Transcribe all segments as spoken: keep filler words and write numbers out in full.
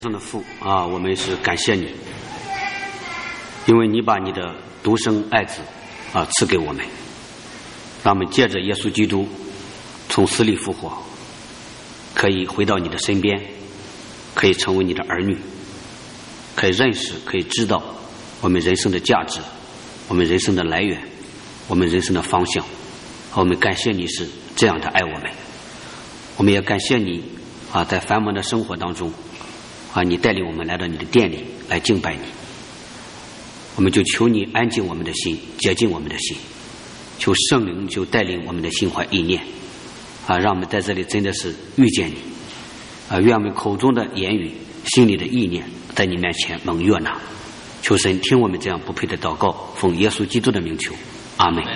上的父啊，我们是感谢你，因为你把你的独生爱子啊赐给我们，让我们借着耶稣基督从死里复活，可以回到你的身边，可以成为你的儿女，可以认识，可以知道我们人生的价值，我们人生的来源，我们人生的方向。我们感谢你是这样的爱我们，我们也感谢你啊，在繁忙的生活当中啊，你带领我们来到你的殿里来敬拜你，我们就求你安静我们的心，洁净我们的心，求圣灵就带领我们的心怀意念啊，让我们在这里真的是遇见你啊，愿我们口中的言语，心里的意念在你面前蒙悦纳。求神听我们这样不配的祷告，奉耶稣基督的名求，阿们。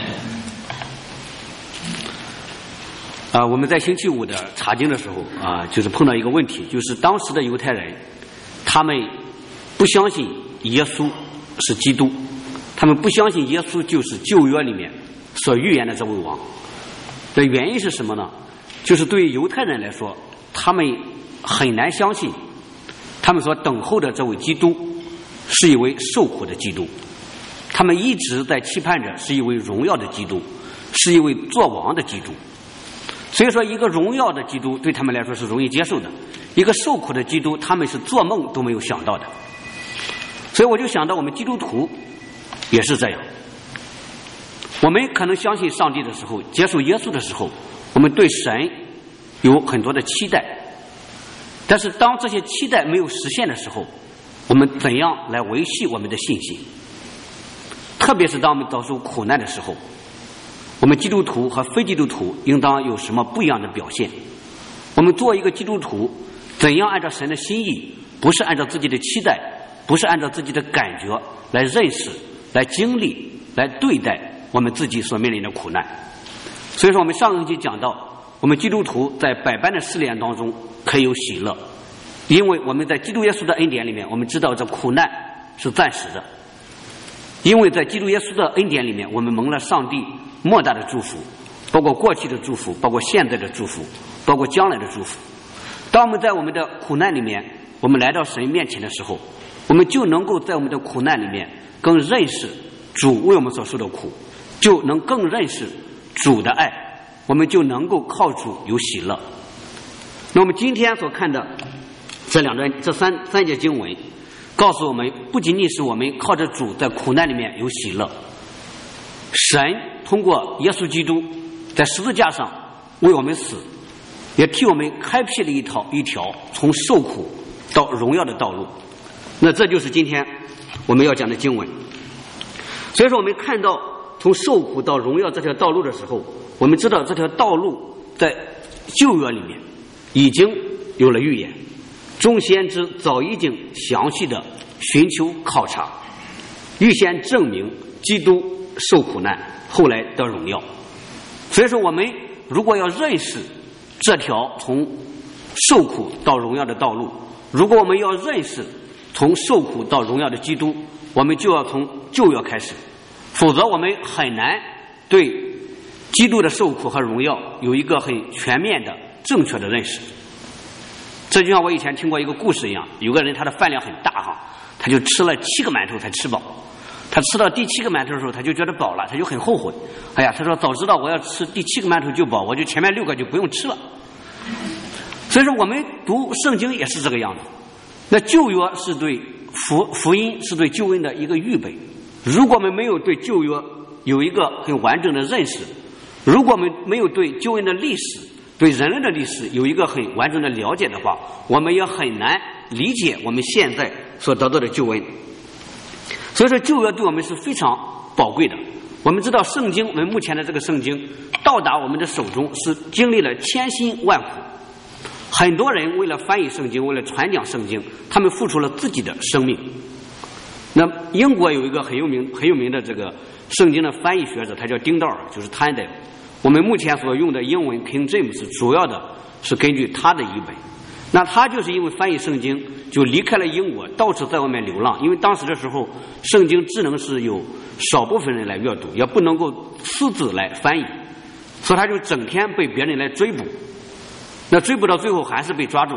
啊，我们在星期五的查经的时候啊，就是碰到一个问题，就是当时的犹太人，他们不相信耶稣是基督，他们不相信耶稣就是旧约里面所预言的这位王。的原因是什么呢？就是对于犹太人来说，他们很难相信他们所等候的这位基督是一位受苦的基督，他们一直在期盼着是一位荣耀的基督，是一位作王的基督。所以说一个荣耀的基督对他们来说是容易接受的，一个受苦的基督他们是做梦都没有想到的。所以我就想到我们基督徒也是这样，我们可能相信上帝的时候，接受耶稣的时候，我们对神有很多的期待，但是当这些期待没有实现的时候，我们怎样来维系我们的信心？特别是当我们遭受苦难的时候，我们基督徒和非基督徒应当有什么不一样的表现？我们做一个基督徒，怎样按照神的心意，不是按照自己的期待，不是按照自己的感觉来认识、来经历、来对待我们自己所面临的苦难。所以说我们上个星期讲到，我们基督徒在百般的试炼当中可以有喜乐，因为我们在基督耶稣的恩典里面，我们知道这苦难是暂时的，因为在基督耶稣的恩典里面，我们蒙了上帝莫大的祝福，包括过去的祝福，包括现在的祝福，包括将来的祝福。当我们在我们的苦难里面，我们来到神面前的时候，我们就能够在我们的苦难里面更认识主为我们所受的苦，就能更认识主的爱，我们就能够靠主有喜乐。那我们今天所看的这两段这三三节经文告诉我们，不仅仅是我们靠着主在苦难里面有喜乐，神通过耶稣基督在十字架上为我们死，也替我们开辟了一条一条从受苦到荣耀的道路。那这就是今天我们要讲的经文。所以说我们看到从受苦到荣耀这条道路的时候，我们知道这条道路在旧约里面已经有了预言，众先知早已经详细的寻求考察，预先证明基督受苦难，后来得荣耀。所以说我们如果要认识这条从受苦到荣耀的道路，如果我们要认识从受苦到荣耀的基督，我们就要从旧约开始，否则我们很难对基督的受苦和荣耀有一个很全面的正确的认识。这就像我以前听过一个故事一样，有个人他的饭量很大哈，他就吃了七个馒头才吃饱，他吃到第七个馒头的时候，他就觉得饱了，他就很后悔。哎呀，他说早知道我要吃第七个馒头就饱，我就前面六个就不用吃了。所以说我们读圣经也是这个样子。那旧约是对福福音是对救恩的一个预备，如果我们没有对旧约有一个很完整的认识，如果我们没有对救恩的历史，对人类的历史有一个很完整的了解的话，我们也很难理解我们现在所得到的救恩。所以说旧约对我们是非常宝贵的。我们知道圣经，我们目前的这个圣经到达我们的手中是经历了千辛万苦，很多人为了翻译圣经，为了传讲圣经，他们付出了自己的生命。那英国有一个很有名很有名的这个圣经的翻译学者，他叫丁道尔，就是他的。我们目前所用的英文 King James 主要的是根据他的译本。那他就是因为翻译圣经就离开了英国，到处在外面流浪，因为当时的时候圣经只能是有少部分人来阅读，也不能够私自来翻译，所以他就整天被别人来追捕。那追捕到最后还是被抓住了，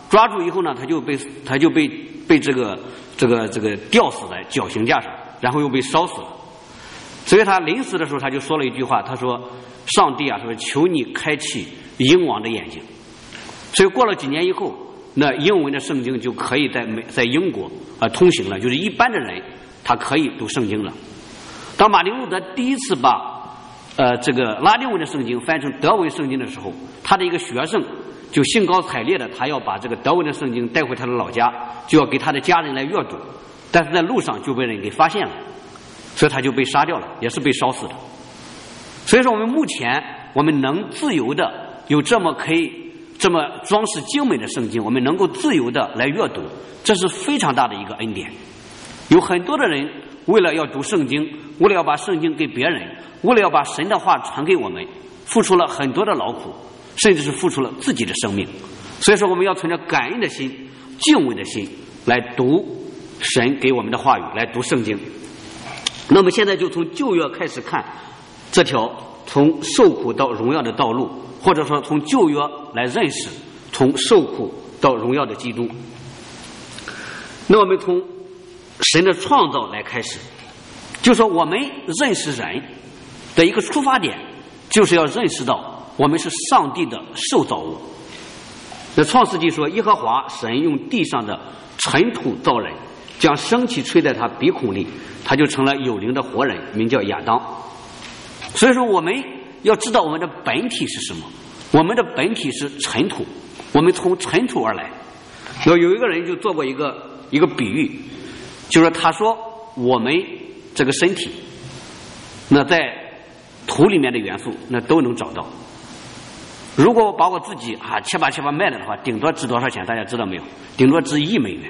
抓住以后呢，他就被他就被被这个这个这个吊死在绞刑架上，然后又被烧死了。所以他临死的时候，他就说了一句话，他说：“上帝啊，说求你开启英王的眼睛。”所以过了几年以后，那英文的圣经就可以在美在英国啊通行了，就是一般的人他可以读圣经了。当马丁路德第一次把呃这个拉丁文的圣经翻成德文圣经的时候，他的一个学生就兴高采烈的，他要把这个德文的圣经带回他的老家，就要给他的家人来阅读，但是在路上就被人给发现了，所以他就被杀掉了，也是被烧死的。所以说我们目前我们能自由的有这么可以这么装饰精美的圣经，我们能够自由的来阅读，这是非常大的一个恩典。有很多的人为了要读圣经，为了要把圣经给别人，为了要把神的话传给我们，付出了很多的劳苦，甚至是付出了自己的生命。所以说我们要存着感恩的心、敬畏的心来读神给我们的话语，来读圣经。那么现在就从旧约开始看这条从受苦到荣耀的道路，或者说从旧约来认识从受苦到荣耀的基督。那我们从神的创造来开始，就说我们认识人的一个出发点，就是要认识到我们是上帝的受造物。那创世纪说，耶和华神用地上的尘土造人，将生气吹在他鼻孔里，他就成了有灵的活人，名叫亚当。所以说我们要知道我们的本体是什么，我们的本体是尘土，我们从尘土而来。有有一个人就做过一个一个比喻，就是他说我们这个身体那在土里面的元素那都能找到，如果我把我自己啊切吧切吧卖了的话，顶多值多少钱大家知道没有？顶多值一亿美元。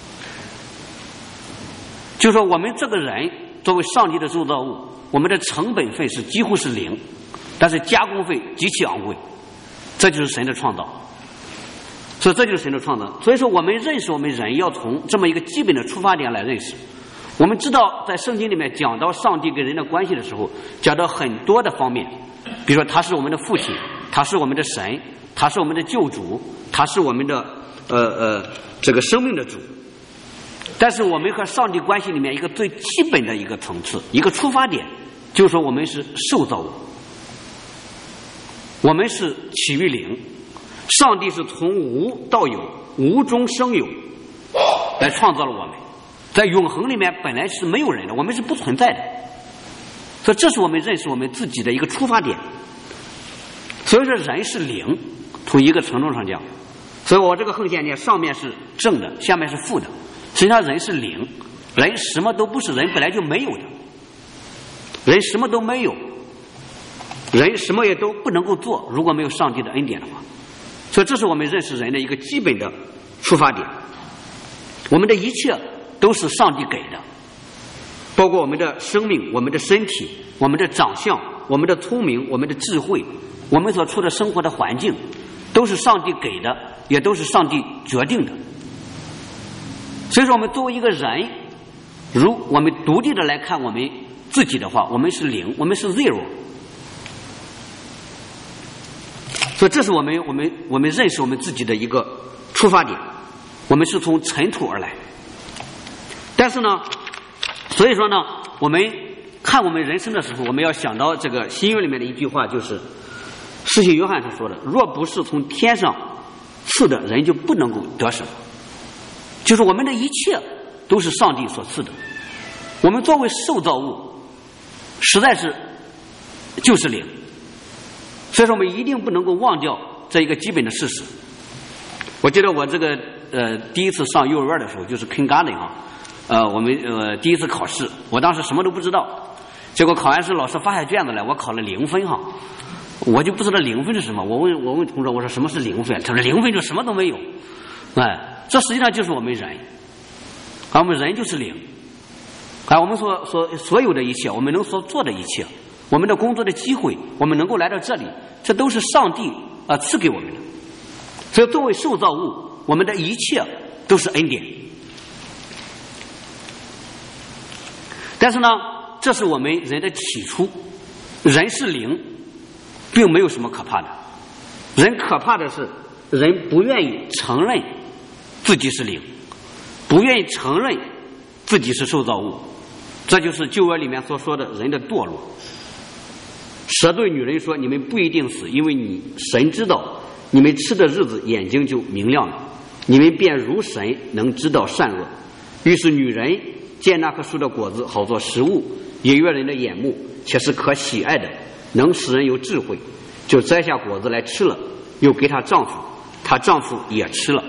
就说我们这个人作为上帝的受造物，我们的成本费是几乎是零，但是加工费极其昂贵，这就是神的创造。所以这就是神的创造。所以说我们认识我们人要从这么一个基本的出发点来认识。我们知道在圣经里面讲到上帝跟人的关系的时候，讲到很多的方面，比如说他是我们的父亲，他是我们的神，他是我们的救主，他是我们的呃呃这个生命的主。但是我们和上帝关系里面一个最基本的一个层次，一个出发点，就是说我们是受造物，我们是起于零，上帝是从无到有，无中生有来创造了我们，在永恒里面本来是没有人的，我们是不存在的。所以这是我们认识我们自己的一个出发点。所以说人是零，从一个程度上讲，所以我这个横线呢，上面是正的，下面是负的。实际上人是零，人什么都不是，人本来就没有的，人什么都没有，人什么也都不能够做，如果没有上帝的恩典的话。所以这是我们认识人的一个基本的出发点。我们的一切都是上帝给的，包括我们的生命、我们的身体、我们的长相、我们的聪明、我们的智慧，我们所处的生活的环境，都是上帝给的，也都是上帝决定的。所以说我们作为一个人，如我们独立的来看我们自己的话，我们是零，我们是 zero。 所以这是我们我们我们认识我们自己的一个出发点，我们是从尘土而来。但是呢，所以说呢，我们看我们人生的时候，我们要想到这个新约里面的一句话，就是施洗约翰所说的，若不是从天上赐的，人就不能够得什么。就是我们的一切都是上帝所赐的，我们作为受造物实在是就是零。所以说我们一定不能够忘掉这一个基本的事实。我记得我这个呃第一次上幼儿园的时候，就是 kindergarten 啊，呃我们呃第一次考试，我当时什么都不知道，结果考完试老师发下卷子来，我考了零分哈，我就不知道零分是什么。我问我问同桌，我说什么是零分？他说零分就什么都没有。哎，这实际上就是我们人，而我们人就是零，而我们所所所有的一切，我们能所做的一切，我们的工作的机会，我们能够来到这里，这都是上帝啊赐给我们的。所以作为受造物，我们的一切都是恩典。但是呢，这是我们人的起初，人是零，并没有什么可怕的。人可怕的是人不愿意承认自己是灵，不愿意承认自己是受造物，这就是旧约里面所说的人的堕落。蛇对女人说：“你们不一定死，因为你神知道你们吃的日子眼睛就明亮了，你们便如神能知道善恶。”于是女人见那棵树的果子好做食物，也悦人的眼目，且是可喜爱的，能使人有智慧，就摘下果子来吃了，又给她丈夫，她丈夫也吃了。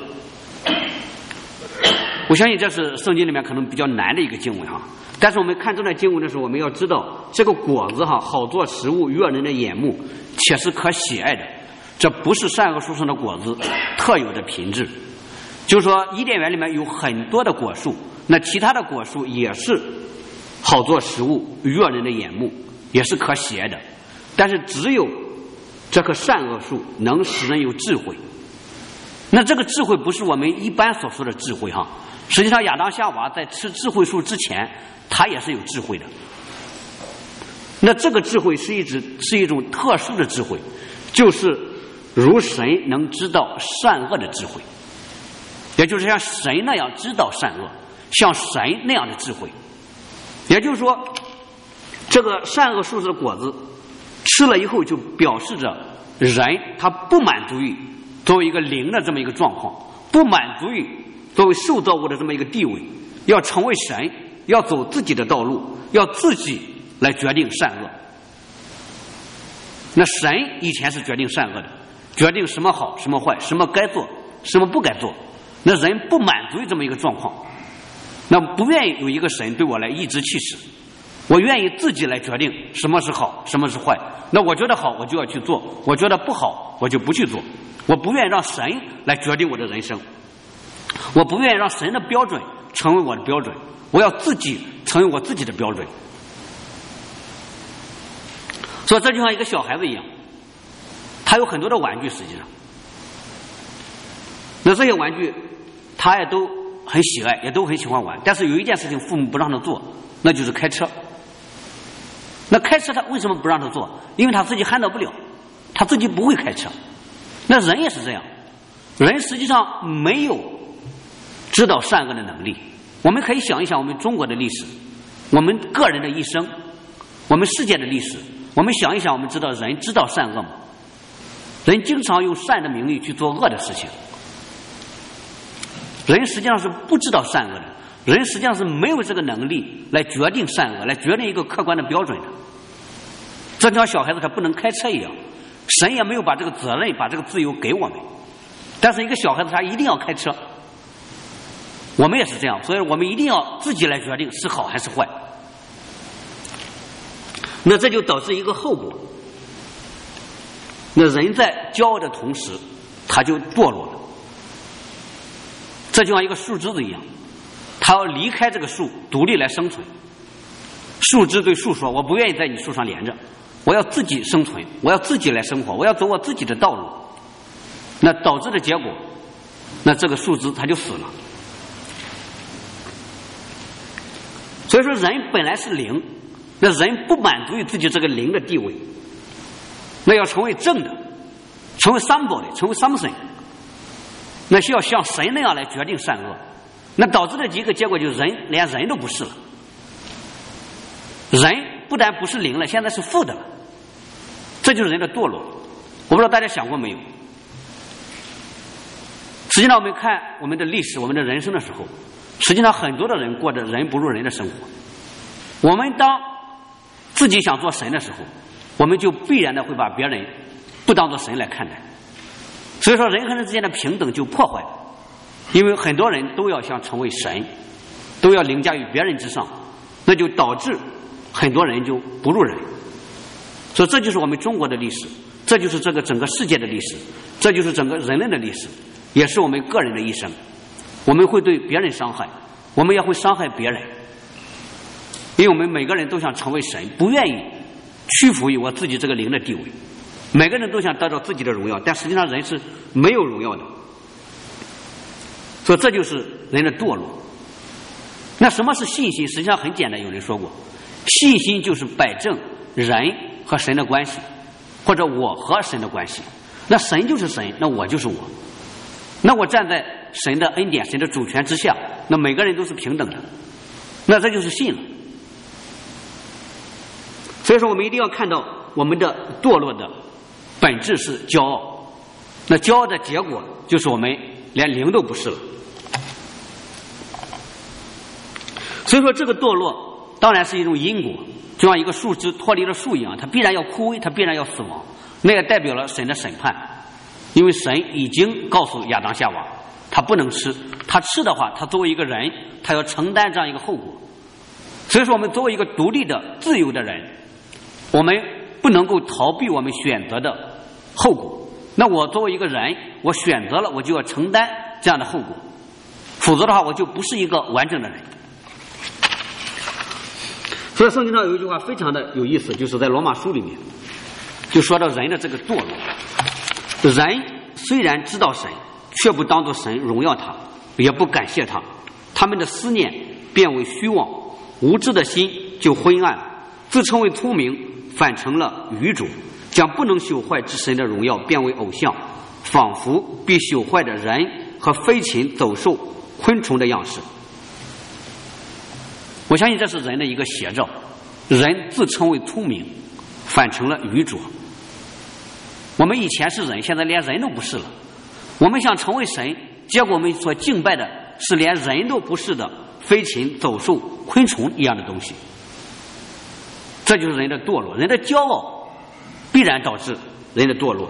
我相信这是圣经里面可能比较难的一个经文哈，但是我们看这段经文的时候，我们要知道这个果子哈好做食物，悦人的眼目，且是可喜爱的，这不是善恶树上的果子特有的品质。就是说伊甸园里面有很多的果树，那其他的果树也是好做食物，悦人的眼目，也是可喜爱的，但是只有这棵善恶树能使人有智慧。那这个智慧不是我们一般所说的智慧哈，实际上亚当夏娃在吃智慧树之前，他也是有智慧的。那这个智慧是一直是一种特殊的智慧，就是如神能知道善恶的智慧，也就是像神那样知道善恶，像神那样的智慧。也就是说，这个善恶树的果子吃了以后，就表示着人他不满足于作为一个灵的这么一个状况，不满足于作为受造物的这么一个地位，要成为神，要走自己的道路，要自己来决定善恶。那神以前是决定善恶的，决定什么好什么坏，什么该做什么不该做。那人不满足于这么一个状况，那不愿意有一个神对我来颐指气使，我愿意自己来决定什么是好什么是坏。那我觉得好我就要去做，我觉得不好我就不去做。我不愿意让神来决定我的人生，我不愿意让神的标准成为我的标准，我要自己成为我自己的标准。所以这就像一个小孩子一样，他有很多的玩具，实际上那这些玩具他也都很喜爱，也都很喜欢玩，但是有一件事情父母不让他做，那就是开车。那开车他为什么不让他做？因为他自己handle不了，他自己不会开车。那人也是这样，人实际上没有知道善恶的能力。我们可以想一想我们中国的历史，我们个人的一生，我们世界的历史，我们想一想，我们知道人知道善恶吗？人经常用善的名义去做恶的事情，人实际上是不知道善恶的，人实际上是没有这个能力来决定善恶，来决定一个客观的标准的。这就像小孩子他不能开车一样，神也没有把这个责任把这个自由给我们，但是一个小孩子他一定要开车，我们也是这样，所以我们一定要自己来决定是好还是坏。那这就导致一个后果，那人在骄傲的同时他就堕落了。这就像一个树枝子一样，他要离开这个树独立来生存。树枝对树说，我不愿意在你树上连着，我要自己生存，我要自己来生活，我要走我自己的道路。那导致的结果，那这个树枝它就死了。所以说人本来是灵，那人不满足于自己这个灵的地位，那要成为正的，成为 somebody， 成为 something， 那需要像神那样来决定善恶。那导致的一个结果就是人连人都不是了，人不但不是灵了，现在是负的了，这就是人的堕落。我不知道大家想过没有，实际上我们看我们的历史，我们的人生的时候，实际上很多的人过着人不如人的生活。我们当自己想做神的时候，我们就必然的会把别人不当作神来看待，所以说人和人之间的平等就破坏了，因为很多人都要想成为神，都要凌驾于别人之上，那就导致很多人就不如人。所以这就是我们中国的历史，这就是这个整个世界的历史，这就是整个人类的历史，也是我们个人的一生。我们会对别人伤害，我们也会伤害别人，因为我们每个人都想成为神，不愿意屈服于我自己这个灵的地位。每个人都想得到自己的荣耀，但实际上人是没有荣耀的。所以这就是人的堕落。那什么是信心？实际上很简单，有人说过，信心就是摆正人和神的关系，或者我和神的关系。那神就是神，那我就是我。那我站在神的恩典、神的主权之下，那每个人都是平等的，那这就是信了。所以说我们一定要看到我们的堕落的本质是骄傲，那骄傲的结果就是我们连灵都不是了。所以说这个堕落当然是一种因果，就像一个树枝脱离了树一样，它必然要枯萎，它必然要死亡，那也代表了神的审判。因为神已经告诉亚当夏娃他不能吃，他吃的话他作为一个人他要承担这样一个后果。所以说我们作为一个独立的自由的人，我们不能够逃避我们选择的后果。那我作为一个人，我选择了我就要承担这样的后果，否则的话我就不是一个完整的人。所以圣经上有一句话非常的有意思，就是在罗马书里面就说到人的这个堕落，人虽然知道神，却不当作神荣耀他，也不感谢他，他们的思念变为虚妄，无知的心就昏暗，自称为聪明，反成了愚拙，将不能朽坏之神的荣耀变为偶像，仿佛必朽坏的人和飞禽走兽昆虫的样式。我相信这是人的一个写照，人自称为聪明，反成了愚拙。我们以前是人，现在连人都不是了。我们想成为神，结果我们所敬拜的是连人都不是的飞禽走兽昆虫一样的东西。这就是人的堕落，人的骄傲必然导致人的堕落。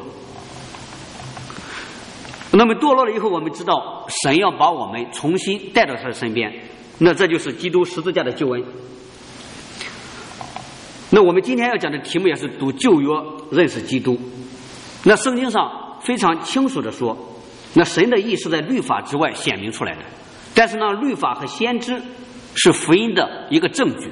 那么堕落了以后，我们知道神要把我们重新带到他的身边，那这就是基督十字架的救恩。那我们今天要讲的题目也是读旧约认识基督。那圣经上非常清楚地说，那神的义是在律法之外显明出来的，但是呢，律法和先知是福音的一个证据。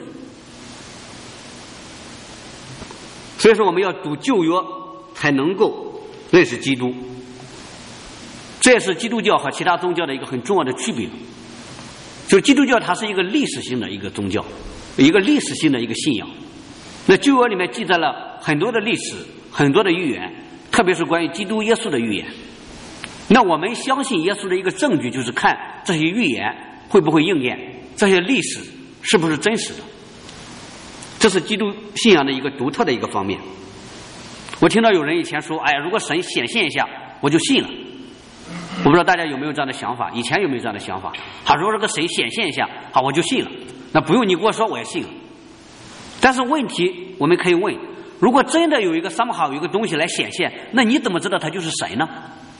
所以说我们要读旧约才能够认识基督，这也是基督教和其他宗教的一个很重要的区别。就是基督教它是一个历史性的一个宗教，一个历史性的一个信仰。那旧约里面记载了很多的历史，很多的预言，特别是关于基督耶稣的预言。那我们相信耶稣的一个证据就是看这些预言会不会应验，这些历史是不是真实的。这是基督信仰的一个独特的一个方面。我听到有人以前说，哎呀，如果神显现一下我就信了。我不知道大家有没有这样的想法，以前有没有这样的想法？好，如果这个神显现一下，好，我就信了，那不用你给我说我也信了。但是问题我们可以问，如果真的有一个somehow有一个东西来显现，那你怎么知道它就是神呢？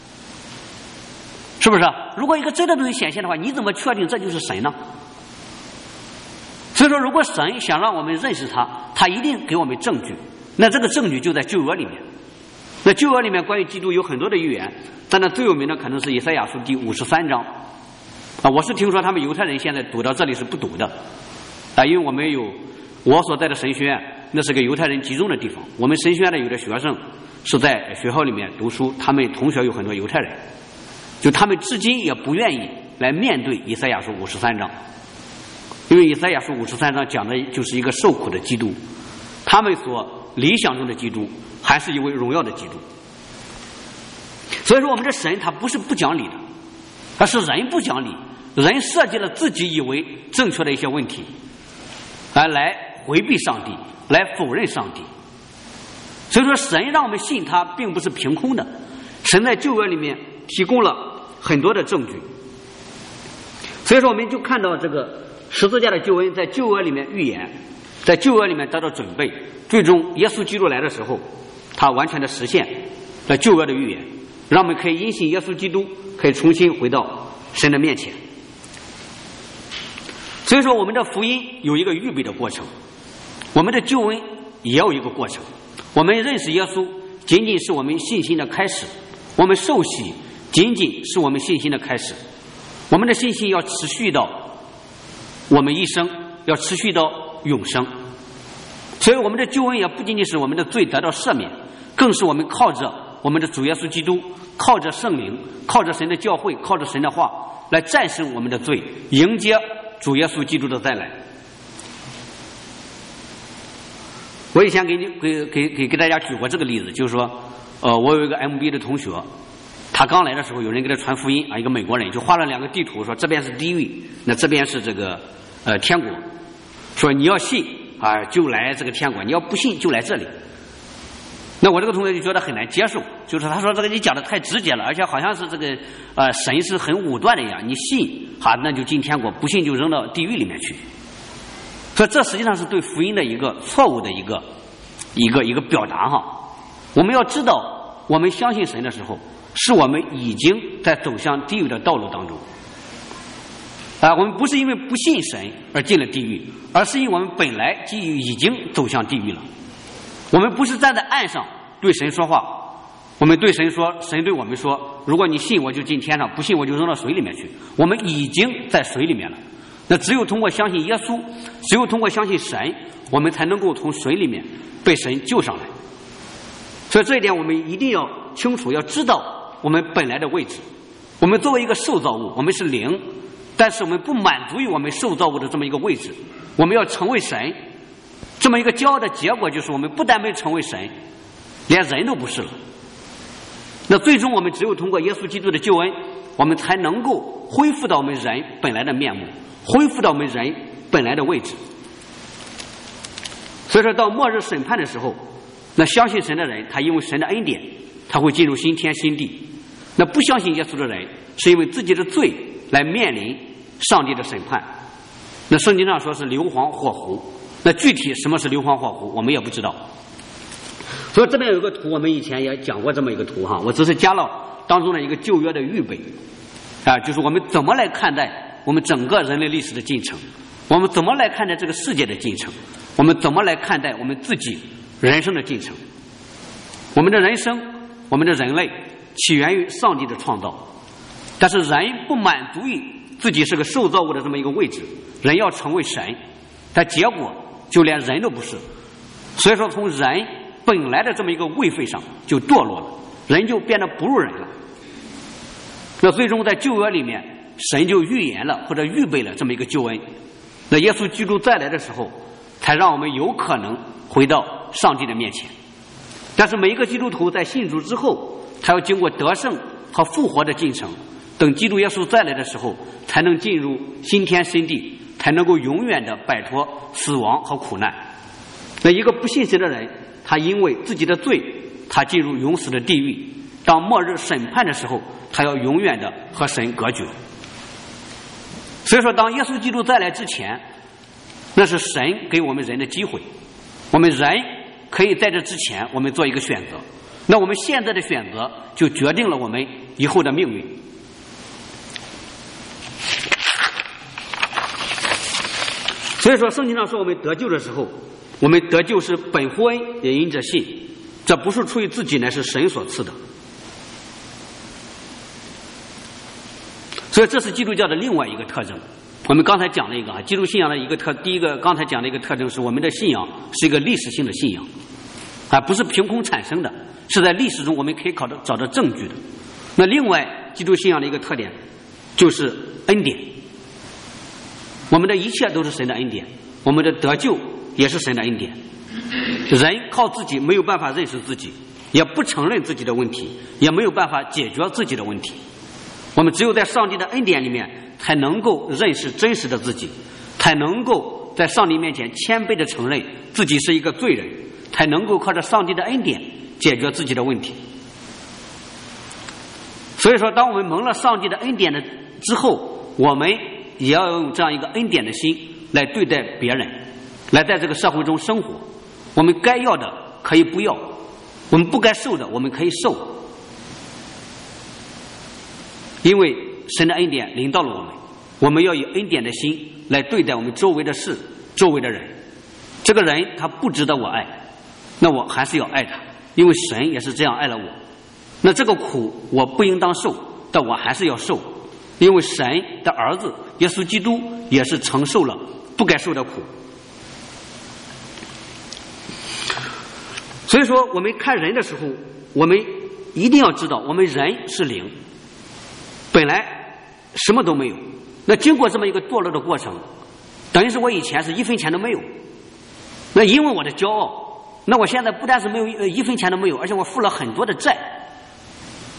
是不是？如果一个真的东西显现的话，你怎么确定这就是神呢？所以说，如果神想让我们认识他，他一定给我们证据，那这个证据就在旧约里面。那旧约里面关于基督有很多的预言，但那最有名的可能是以赛亚书第五十三章啊。我是听说他们犹太人现在读到这里是不读的啊，因为我们有我所在的神学院，那是个犹太人集中的地方。我们神学院的有的学生是在学校里面读书，他们同学有很多犹太人，就他们至今也不愿意来面对以赛亚书五十三章，因为以赛亚书五十三章讲的就是一个受苦的基督，他们所理想中的基督还是一位荣耀的基督。所以说我们这神他不是不讲理的，而是人不讲理，人设计了自己以为正确的一些问题，而来回避上帝，来否认上帝。所以说神让我们信他并不是凭空的，神在旧约里面提供了很多的证据。所以说我们就看到这个十字架的救恩在旧约里面预言，在旧约里面得到准备，最终耶稣基督来的时候他完全的实现了旧约的预言，让我们可以因信耶稣基督可以重新回到神的面前。所以说我们的福音有一个预备的过程，我们的救恩也有一个过程。我们认识耶稣仅仅是我们信心的开始，我们受洗仅仅是我们信心的开始，我们的信心要持续到我们一生，要持续到永生。所以我们的救恩也不仅仅是我们的罪得到赦免，更是我们靠着我们的主耶稣基督，靠着圣灵，靠着神的教会，靠着神的话来战胜我们的罪，迎接主耶稣基督的再来。我以前给你给给给给大家举过这个例子，就是说呃我有一个 M B A 的同学， 他刚来的时候，有人给他传福音啊，一个美国人就画了两个地图，说这边是地狱，那这边是这个呃天国，说你要信啊就来这个天国，你要不信就来这里。那我这个同学就觉得很难接受，就是他说这个你讲的太直接了，而且好像是这个呃神是很武断的一样，你信哈那就进天国，不信就扔到地狱里面去。所以这实际上是对福音的一个错误的一个一个一个表达哈。我们要知道，我们相信神的时候，是我们已经在走向地狱的道路当中。啊，我们不是因为不信神而进了地狱，而是因为我们本来就已经走向地狱了。我们不是站在岸上对神说话，我们对神说，神对我们说，如果你信我就进天上，不信我就扔到水里面去。我们已经在水里面了。那只有通过相信耶稣，只有通过相信神，我们才能够从水里面被神救上来。所以这一点我们一定要清楚，要知道我们本来的位置。我们作为一个受造物，我们是灵，但是我们不满足于我们受造物的这么一个位置，我们要成为神。这么一个骄傲的结果就是，我们不但没成为神，连人都不是了。那最终我们只有通过耶稣基督的救恩，我们才能够恢复到我们人本来的面目，恢复到我们人本来的位置。所以说到末日审判的时候，那相信神的人，他因为神的恩典，他会进入新天新地。那不相信耶稣的人，是因为自己的罪来面临上帝的审判。那圣经上说是硫磺火湖，那具体什么是硫磺火湖，我们也不知道。所以这边有一个图，我们以前也讲过这么一个图哈，我只是加了当中的一个旧约的预备啊，就是我们怎么来看待我们整个人类历史的进程，我们怎么来看待这个世界的进程，我们怎么来看待我们自己人生的进程。我们的人生，我们的人类起源于上帝的创造，但是人不满足于自己是个受造物的这么一个位置，人要成为神，但结果就连人都不是。所以说从人本来的这么一个位分上就堕落了，人就变得不如人了。那最终在旧约里面，神就预言了或者预备了这么一个救恩。那耶稣基督再来的时候，才让我们有可能回到上帝的面前。但是每一个基督徒在信主之后，他要经过得胜和复活的进程，等基督耶稣再来的时候，才能进入新天新地，才能够永远的摆脱死亡和苦难。那一个不信神的人，他因为自己的罪，他进入永死的地狱，当末日审判的时候，他要永远的和神隔绝。所以说当耶稣基督再来之前，那是神给我们人的机会，我们人可以在这之前我们做一个选择，那我们现在的选择就决定了我们以后的命运。所以说圣经上说我们得救的时候，我们得救是本乎恩，也因着信，这不是出于自己，乃是神所赐的。所以这是基督教的另外一个特征。我们刚才讲了一个啊，基督信仰的一个特，第一个刚才讲的一个特征是我们的信仰是一个历史性的信仰，啊，不是凭空产生的，是在历史中我们可以考到找到证据的。那另外基督信仰的一个特点就是恩典，我们的一切都是神的恩典，我们的得救也是神的恩典。人靠自己没有办法认识自己，也不承认自己的问题，也没有办法解决自己的问题。我们只有在上帝的恩典里面，才能够认识真实的自己，才能够在上帝面前谦卑地承认自己是一个罪人，才能够靠着上帝的恩典解决自己的问题。所以说当我们蒙了上帝的恩典的之后，我们也要用这样一个恩典的心来对待别人，来在这个社会中生活。我们该要的可以不要，我们不该受的我们可以受，因为神的恩典临到了我们，我们要以恩典的心来对待我们周围的事，周围的人。这个人他不值得我爱，那我还是要爱他，因为神也是这样爱了我。那这个苦我不应当受，但我还是要受，因为神的儿子耶稣基督也是承受了不该受的苦。所以说我们看人的时候，我们一定要知道我们人是灵，本来什么都没有，那经过这么一个堕落的过程，等于是我以前是一分钱都没有，那因为我的骄傲，那我现在不但是没有一分钱都没有，而且我负了很多的债，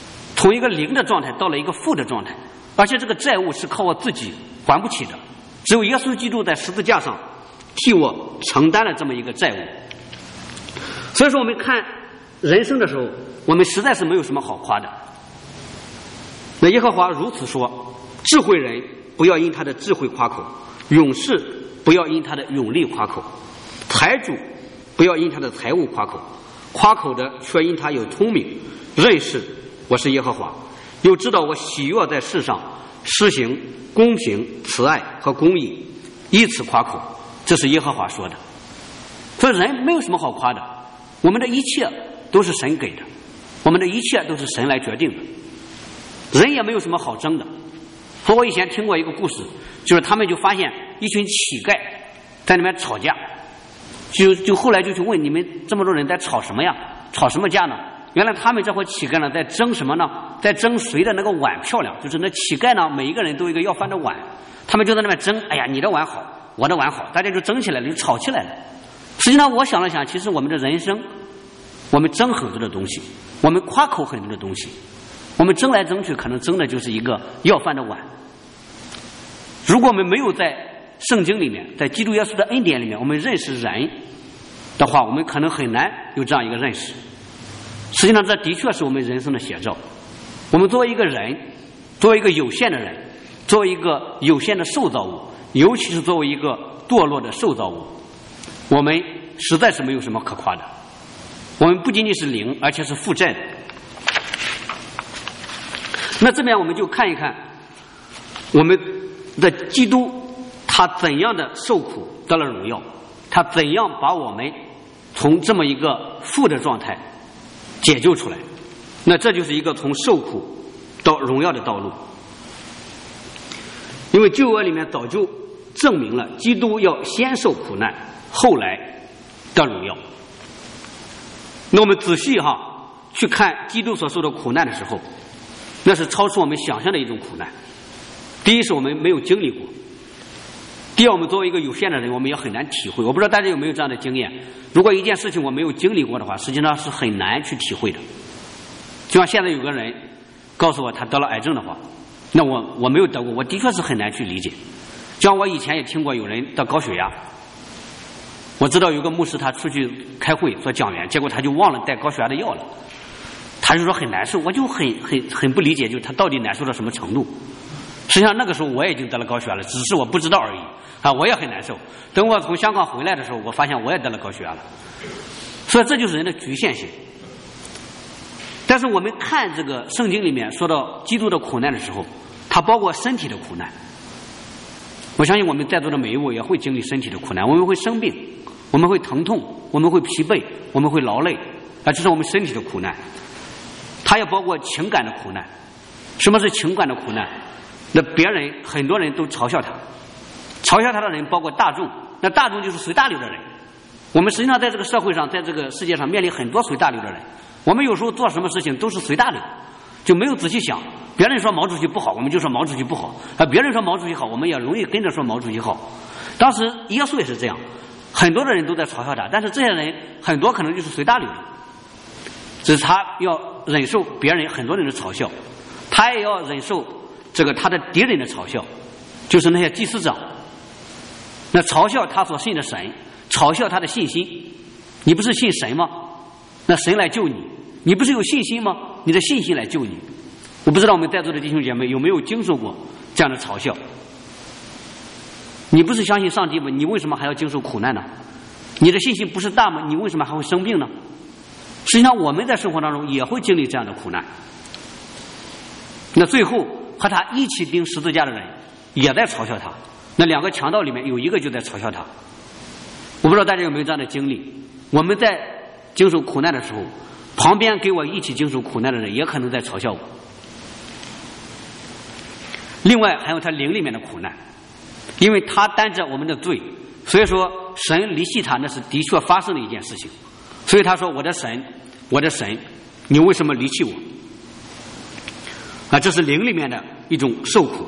从一个零的状态到了一个负的状态，而且这个债务是靠我自己还不起的，只有耶稣基督在十字架上替我承担了这么一个债务。所以说我们看人生的时候，我们实在是没有什么好夸的。那耶和华如此说，智慧人不要因他的智慧夸口，勇士不要因他的勇力夸口，财主不要因他的财物夸口，夸口的却因他有聪明，认识我是耶和华，又知道我喜悦在世上施行公平、慈爱和公义，以此夸口。这是耶和华说的。所以人没有什么好夸的，我们的一切都是神给的，我们的一切都是神来决定的，人也没有什么好争的。说我以前听过一个故事，就是他们就发现一群乞丐在那边吵架，就就后来就去问，你们这么多人在吵什么呀？吵什么架呢？原来他们这伙乞丐呢在争什么呢？在争谁的那个碗漂亮，就是那乞丐呢每一个人都有一个要饭的碗，他们就在那边争，哎呀你的碗好，我的碗好，大家就争起来了，就吵起来了。实际上我想了想，其实我们的人生，我们争很多的东西，我们夸口很多的东西，我们争来争去，可能争的就是一个要饭的碗。如果我们没有在圣经里面，在基督耶稣的恩典里面，我们认识人的话，我们可能很难有这样一个认识。实际上这的确是我们人生的写照。我们作为一个人，作为一个有限的人，作为一个有限的受造物，尤其是作为一个堕落的受造物，我们实在是没有什么可夸的。我们不仅仅是零，而且是负债的。那这边我们就看一看我们的基督他怎样的受苦得了荣耀，他怎样把我们从这么一个负的状态解救出来。那这就是一个从受苦到荣耀的道路。因为旧约里面早就证明了基督要先受苦难，后来得荣耀。那我们仔细哈去看基督所受的苦难的时候，那是超出我们想象的一种苦难。第一是我们没有经历过，第二我们作为一个有限的人，我们也很难体会。我不知道大家有没有这样的经验，如果一件事情我没有经历过的话，实际上是很难去体会的。就像现在有个人告诉我他得了癌症的话，那我我没有得过，我的确是很难去理解。就像我以前也听过有人得高血压，我知道有个牧师他出去开会做讲员，结果他就忘了带高血压的药了，他就说很难受，我就很很很不理解，就他到底难受到什么程度。实际上那个时候我也已经得了高血压了，只是我不知道而已啊，我也很难受。等我从香港回来的时候，我发现我也得了高血压了。所以这就是人的局限性。但是我们看这个圣经里面说到基督的苦难的时候，它包括身体的苦难。我相信我们在座的每一位也会经历身体的苦难，我们会生病，我们会疼痛，我们会疲惫，我们会劳累，啊，这是我们身体的苦难。它也包括情感的苦难。什么是情感的苦难？那别人很多人都嘲笑他，嘲笑他的人包括大众，那大众就是随大流的人。我们实际上在这个社会上，在这个世界上面临很多随大流的人，我们有时候做什么事情都是随大流，就没有仔细想。别人说毛主席不好，我们就说毛主席不好，啊，别人说毛主席好，我们也容易跟着说毛主席好。当时耶稣也是这样，很多的人都在嘲笑他，但是这些人很多可能就是随大流的，只是他要忍受别人很多人的嘲笑，他也要忍受这个他的敌人的嘲笑，就是那些祭司长，那嘲笑他所信的神，嘲笑他的信心。你不是信神吗？那神来救你。你不是有信心吗？你的信心来救你。我不知道我们在座的弟兄姐妹有没有经受过这样的嘲笑。你不是相信上帝吗？你为什么还要经受苦难呢？你的信心不是大吗？你为什么还会生病呢？实际上我们在生活当中也会经历这样的苦难。那最后和他一起钉十字架的人也在嘲笑他，那两个强盗里面有一个就在嘲笑他。我不知道大家有没有这样的经历，我们在经受苦难的时候，旁边跟我一起经受苦难的人也可能在嘲笑我。另外还有他灵里面的苦难，因为他担着我们的罪，所以说神离弃他那是的确发生的一件事情。所以他说，我的神，我的神，你为什么离弃我？啊，这是灵里面的一种受苦。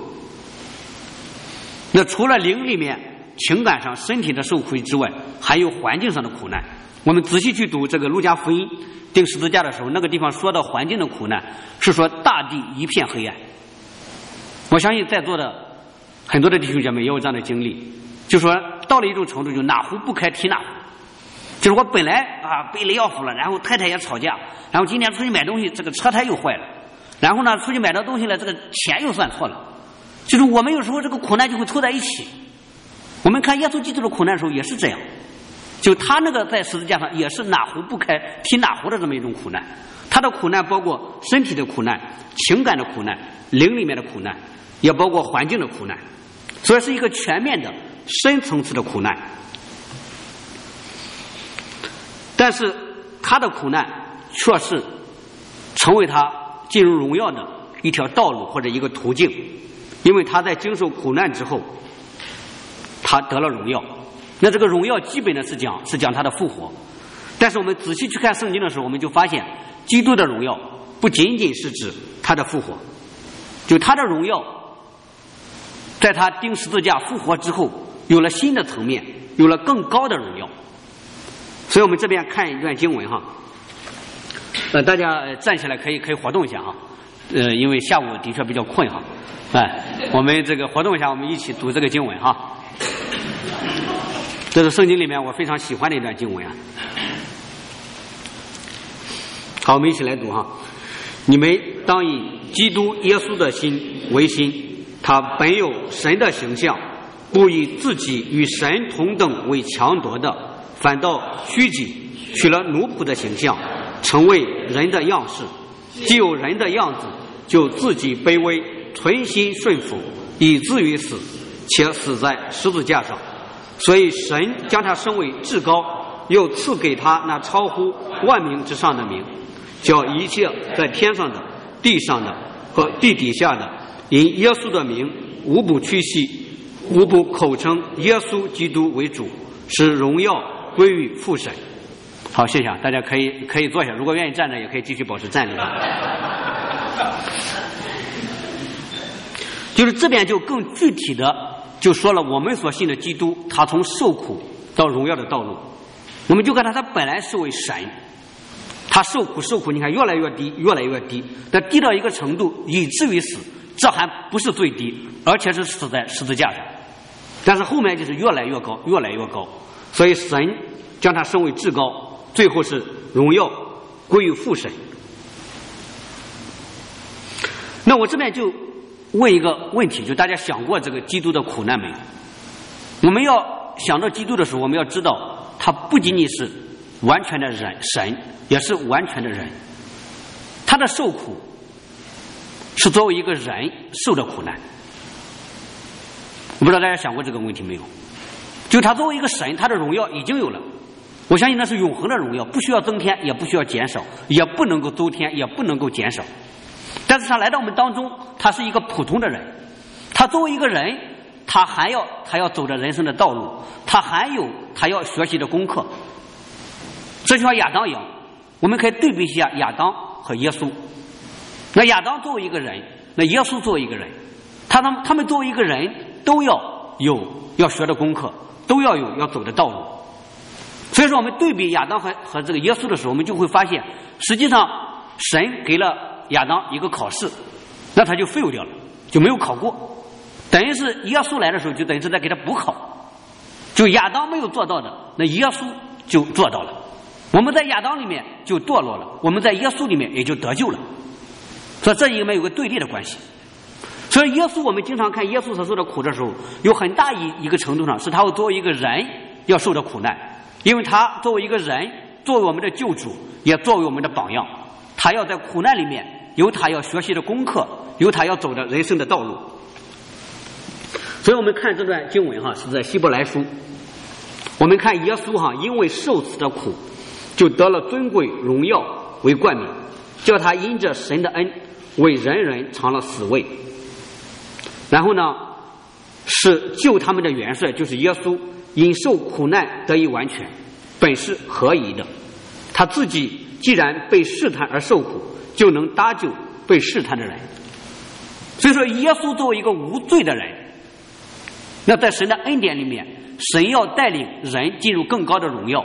那除了灵里面情感上身体的受苦之外，还有环境上的苦难。 我们仔细去读这个路加福音钉十字架的时候，那个地方说到环境的苦难是说大地一片黑暗。我相信在座的很多的弟兄姐妹也有这样的经历，就说到了一种程度，就哪壶不开提哪壶。就是我本来啊被雷要死了，然后太太也吵架，然后今天出去买东西，这个车胎又坏了，然后呢出去买到东西了，这个钱又算错了。就是我们有时候这个苦难就会凑在一起。我们看耶稣基督的苦难的时候也是这样，就他那个在十字架上也是哪壶不开提哪壶的这么一种苦难。他的苦难包括身体的苦难、情感的苦难、灵里面的苦难，也包括环境的苦难，所以是一个全面的深层次的苦难。但是他的苦难却是成为他进入荣耀的一条道路或者一个途径，因为他在经受苦难之后，他得了荣耀。那这个荣耀基本的是讲是讲他的复活，但是我们仔细去看圣经的时候，我们就发现基督的荣耀不仅仅是指他的复活，就他的荣耀在他钉十字架复活之后有了新的层面，有了更高的荣耀。所以我们这边看一段经文哈，呃，大家站起来可以可以活动一下哈，呃，因为下午的确比较困哈，哎，我们这个活动一下，我们一起读这个经文哈。这是圣经里面我非常喜欢的一段经文啊。好，我们一起来读哈。你们当以基督耶稣的心为心，他本有神的形象，不以自己与神同等为强夺的，反倒虚己，取了奴仆的形象，成为人的样式。既有人的样子，就自己卑微，存心顺服，以至于死，且死在十字架上。所以神将他升为至高，又赐给他那超乎万名之上的名，叫一切在天上的、地上的和地底下的，因耶稣的名无不屈膝，无不口称耶稣基督为主，使荣耀归于父神。好，谢谢啊，大家可以可以坐下，如果愿意站着也可以继续保持站立。就是这边就更具体的就说了我们所信的基督，他从受苦到荣耀的道路。我们就看他，他本来是为神，他受苦受苦，你看越来越低，越来越低，但低到一个程度以至于死，这还不是最低，而且是死在十字架上。但是后面就是越来越高，越来越高，所以神将他升为至高，最后是荣耀归于父神。那我这边就问一个问题，就大家想过这个基督的苦难没有？我们要想到基督的时候，我们要知道他不仅仅是完全的人神，也是完全的人。他的受苦是作为一个人受的苦难。我不知道大家想过这个问题没有？就他作为一个神，他的荣耀已经有了，我相信那是永恒的荣耀，不需要增添，也不需要减少，也不能够增添，也不能够减少。但是他来到我们当中，他是一个普通的人，他作为一个人，他还要他要走着人生的道路，他还有他要学习的功课。这就像亚当一样，我们可以对比一下亚当和耶稣。那亚当作为一个人，那耶稣作为一个人，他们他们作为一个人都要有要学的功课，都要有要走的道路。所以说我们对比亚当和和这个耶稣的时候，我们就会发现，实际上神给了亚当一个考试，那他就 fail 掉了，就没有考过，等于是耶稣来的时候就等于是在给他补考，就亚当没有做到的，那耶稣就做到了。我们在亚当里面就堕落了，我们在耶稣里面也就得救了，所以这里面有个对立的关系。所以耶稣，我们经常看耶稣所受的苦的时候，有很大一一个程度上是他会作为一个人要受的苦难，因为他作为一个人，作为我们的救主，也作为我们的榜样，他要在苦难里面有他要学习的功课，有他要走的人生的道路。所以我们看这段经文哈，是在希伯来书，我们看耶稣哈，因为受此的苦，就得了尊贵荣耀为冠冕，叫他因着神的恩为人人尝了死味。然后呢，是救他们的元帅，就是耶稣，因受苦难得以完全，本是合宜的。他自己既然被试探而受苦，就能搭救被试探的人。所以说耶稣作为一个无罪的人，那在神的恩典里面，神要带领人进入更高的荣耀，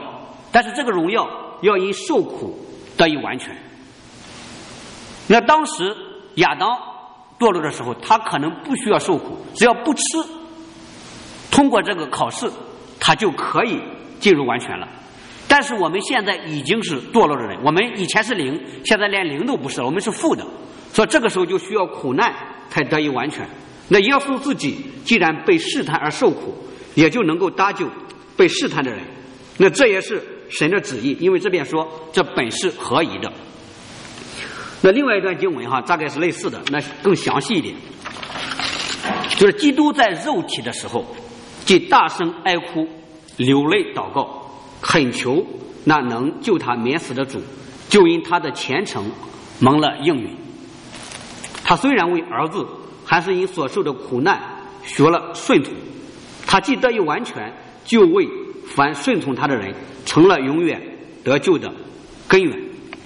但是这个荣耀要因受苦得以完全。那当时亚当堕落的时候，他可能不需要受苦，只要不吃，通过这个考试，他就可以进入完全了。但是我们现在已经是堕落的人，我们以前是零，现在连零都不是了，我们是负的，所以这个时候就需要苦难才得以完全。那耶稣自己既然被试探而受苦，也就能够搭救被试探的人。那这也是神的旨意，因为这边说这本是合宜的。那另外一段经文哈，大概是类似的，那更详细一点，就是基督在肉体的时候，即大声哀哭、流泪祷告，恳求那能救他免死的主，就因他的虔诚蒙了应允。他虽然为儿子，还是因所受的苦难学了顺从。他既得以完全，就为凡顺从他的人成了永远得救的根源。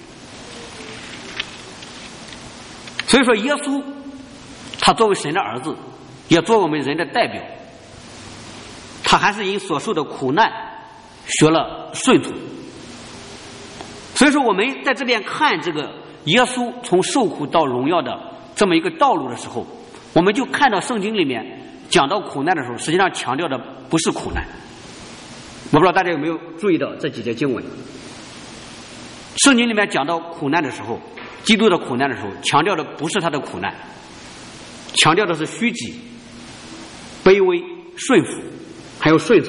所以说耶稣他作为神的儿子，也作为我们人的代表，他还是因所受的苦难学了顺从。所以说我们在这边看这个耶稣从受苦到荣耀的这么一个道路的时候，我们就看到圣经里面讲到苦难的时候，实际上强调的不是苦难。我不知道大家有没有注意到这几节经文，圣经里面讲到苦难的时候，基督的苦难的时候，强调的不是他的苦难，强调的是虚己、卑微、顺服还有顺从。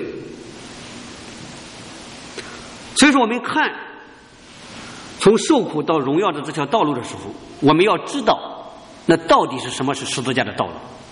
所以说我们看从受苦到荣耀的这条道路的时候，我们要知道那到底是什么是十字架的道路。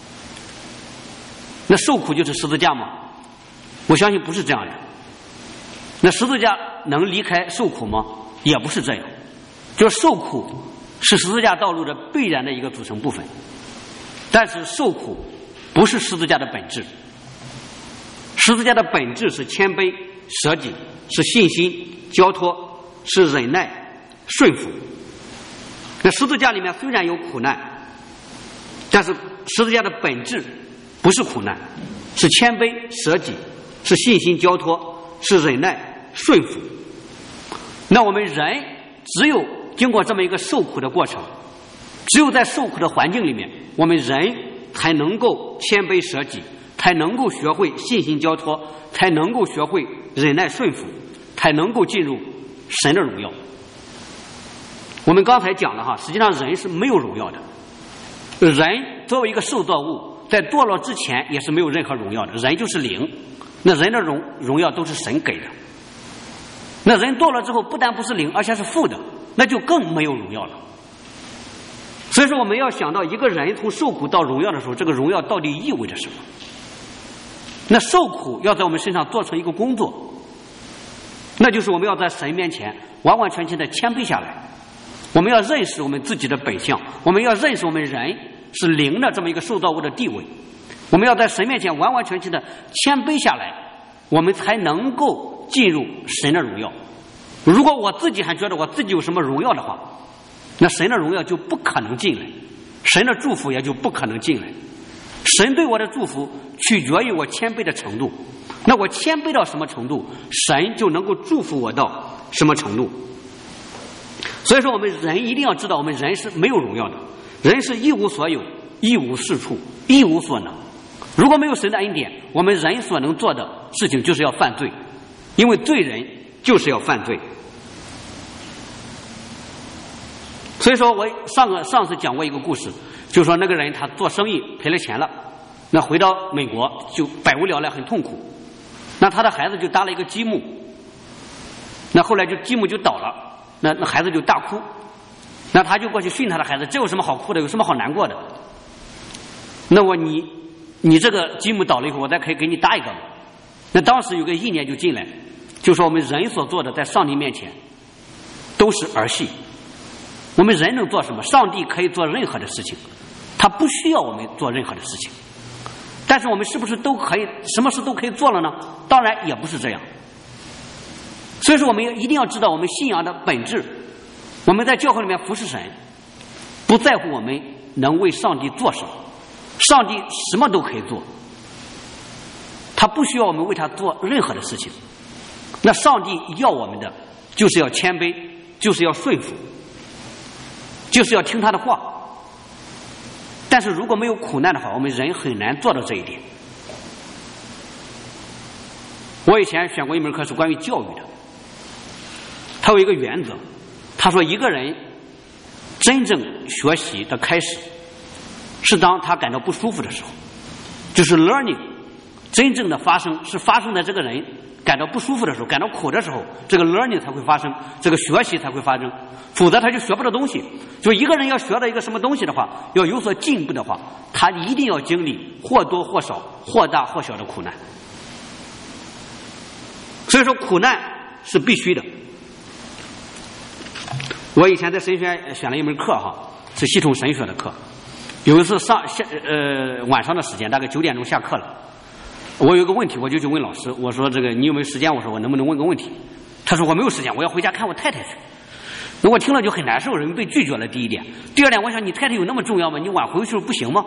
那受苦就是十字架吗？我相信不是这样的。那十字架能离开受苦吗？也不是这样。就是受苦是十字架道路的必然的一个组成部分，但是受苦不是十字架的本质。十字架的本质是谦卑、舍己，是信心、交托，是忍耐、顺服。那十字架里面虽然有苦难，但是十字架的本质不是苦难，是谦卑、舍己，是信心、交托，是忍耐、顺服。那我们人只有经过这么一个受苦的过程，只有在受苦的环境里面，我们人才能够谦卑舍己，才能够学会信心交托，才能够学会忍耐顺服，才能够进入神的荣耀。我们刚才讲了哈，实际上人是没有荣耀的。人作为一个受造物，在堕落之前也是没有任何荣耀的，人就是零。那人的荣荣耀都是神给的。那人堕落之后，不但不是零，而且是负的，那就更没有荣耀了。所以说我们要想到一个人从受苦到荣耀的时候，这个荣耀到底意味着什么。那受苦要在我们身上做成一个工作，那就是我们要在神面前完完全全的谦卑下来。我们要认识我们自己的本相，我们要认识我们人是零的这么一个受造物的地位。我们要在神面前完完全全的谦卑下来，我们才能够进入神的荣耀。如果我自己还觉得我自己有什么荣耀的话，那神的荣耀就不可能进来，神的祝福也就不可能进来。神对我的祝福取决于我谦卑的程度，那我谦卑到什么程度，神就能够祝福我到什么程度。所以说我们人一定要知道，我们人是没有荣耀的，人是一无所有，一无是处，一无所能。如果没有神的恩典，我们人所能做的事情就是要犯罪，因为罪人就是要犯罪。所以说我上个上次讲过一个故事，就说那个人他做生意赔了钱了，那回到美国就百无聊赖，很痛苦。那他的孩子就搭了一个积木，那后来就积木就倒了，那那孩子就大哭。那他就过去训他的孩子，这有什么好哭的，有什么好难过的？那我你你这个积木倒了以后，我再可以给你搭一个。那当时有个意念就进来，就说我们人所做的在上帝面前都是儿戏。我们人能做什么？上帝可以做任何的事情，他不需要我们做任何的事情。但是我们是不是都可以什么事都可以做了呢？当然也不是这样。所以说我们一定要知道我们信仰的本质。我们在教会里面服侍神，不在乎我们能为上帝做什么，上帝什么都可以做，他不需要我们为他做任何的事情。 那上帝要我们的就是要谦卑，就是要顺服，就是要听他的话。但是如果没有苦难的话，我们人很难做到这一点。我以前选过一门课是关于教育的，它有一个原则，他说一个人真正学习的开始是当他感到不舒服的时候，就是 learning 真正的发生是发生在这个人感到不舒服的时候，感到苦的时候，这个 learning 才会发生，这个学习才会发生，否则他就学不到东西。就一个人要学到一个什么东西的话，要有所进步的话，他一定要经历或多或少或大或小的苦难。所以说苦难是必须的。我以前在神学选了一门课哈，是系统神学的课。有一次上下呃晚上的时间，大概九点钟下课了，我有一个问题，我就去问老师，我说这个你有没有时间？我说我能不能问个问题？他说我没有时间，我要回家看我太太去。那我听了就很难受，人被拒绝了。第一点，第二点，我想你太太有那么重要吗？你晚回去不行吗？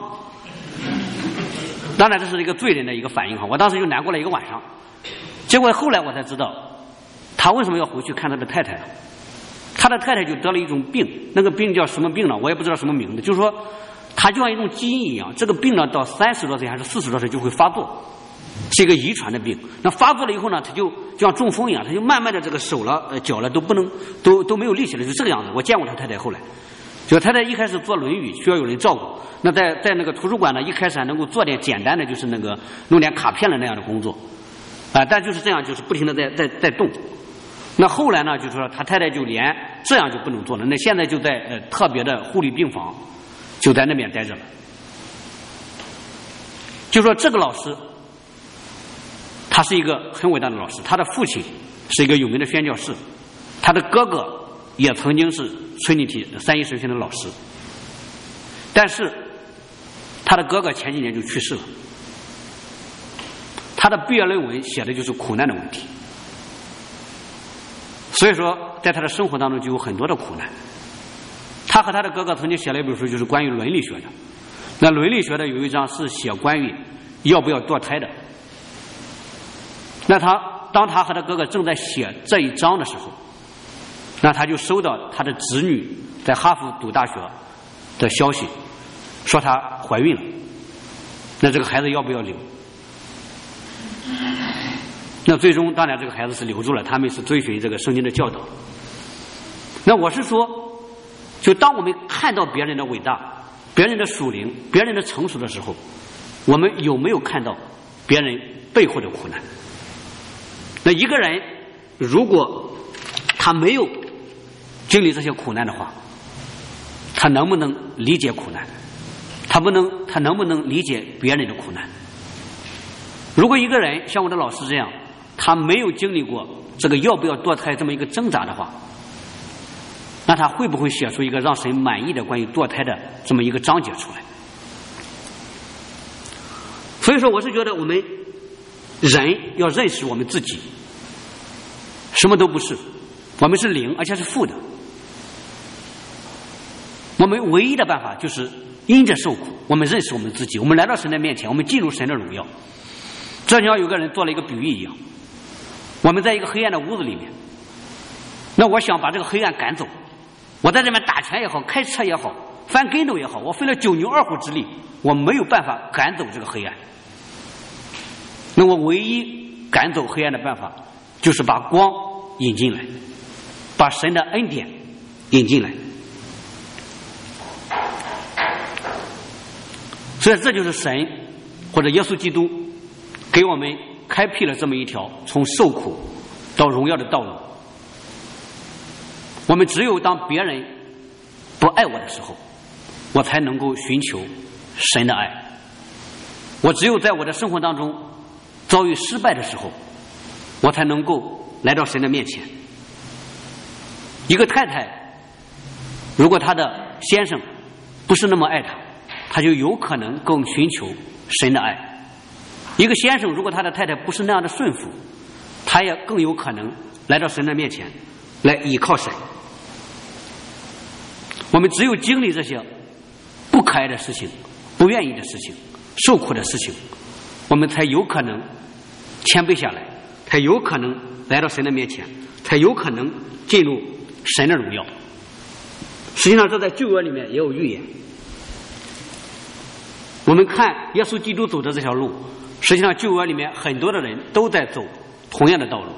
当然这是一个罪人的一个反应哈，我当时就难过了一个晚上。结果后来我才知道，他为什么要回去看他的太太呢？他的太太就得了一种病，那个病叫什么病呢？我也不知道什么名字。就是说，他就像一种基因一样，这个病呢到三十多岁还是四十多岁就会发作，是一个遗传的病。那发作了以后呢，他就就像中风一样，他就慢慢的这个手了、呃脚了都不能都都没有力气了，就这个样子。我见过他太太后来，就太太一开始坐轮椅需要有人照顾，那在在那个图书馆呢，一开始还能够做点简单的，就是那个弄点卡片的那样的工作。啊、呃，但就是这样，就是不停的在在在动。那后来呢，就是说他太太就连这样就不能做了，那现在就在呃特别的护理病房，就在那边待着了。就说这个老师，他是一个很伟大的老师，他的父亲是一个有名的宣教士，他的哥哥也曾经是春尼体三一神学的老师，但是他的哥哥前几年就去世了。他的毕业论文写的就是苦难的问题，所以说在他的生活当中就有很多的苦难。他和他的哥哥曾经写了一本书，就是关于伦理学的。那伦理学的有一章是写关于要不要堕胎的。那他当他和他哥哥正在写这一章的时候，那他就收到他的侄女在哈佛读大学的消息，说她怀孕了。那这个孩子要不要留？那最终当然这个孩子是留住了，他们是遵循这个圣经的教导。那我是说，就当我们看到别人的伟大、别人的属灵、别人的成熟的时候，我们有没有看到别人背后的苦难？那一个人如果他没有经历这些苦难的话，他能不能理解苦难？他不能，他能不能理解别人的苦难？如果一个人像我的老师这样，他没有经历过这个要不要堕胎这么一个挣扎的话，那他会不会写出一个让神满意的关于堕胎的这么一个章节出来？所以说我是觉得我们人要认识我们自己什么都不是，我们是零，而且是负的。我们唯一的办法就是因着受苦，我们认识我们自己，我们来到神的面前，我们进入神的荣耀。这就像有个人做了一个比喻一样，我们在一个黑暗的屋子里面，那我想把这个黑暗赶走，我在这边打拳也好，开车也好，翻跟斗也好，我费了九牛二虎之力，我没有办法赶走这个黑暗。那我唯一赶走黑暗的办法就是把光引进来，把神的恩典引进来。所以这就是神或者耶稣基督给我们开辟了这么一条从受苦到荣耀的道路。我们只有当别人不爱我的时候，我才能够寻求神的爱。我只有在我的生活当中遭遇失败的时候，我才能够来到神的面前。一个太太如果她的先生不是那么爱她，她就有可能更寻求神的爱。一个先生如果他的太太不是那样的顺服，他也更有可能来到神的面前来倚靠神。我们只有经历这些不可爱的事情、不愿意的事情、受苦的事情，我们才有可能谦卑下来， 才有可能来到神的面前，才有可能进入神的荣耀。实际上这在旧约里面也有预言。我们看耶稣基督走的这条路，实际上旧约里面很多的人都在走同样的道路。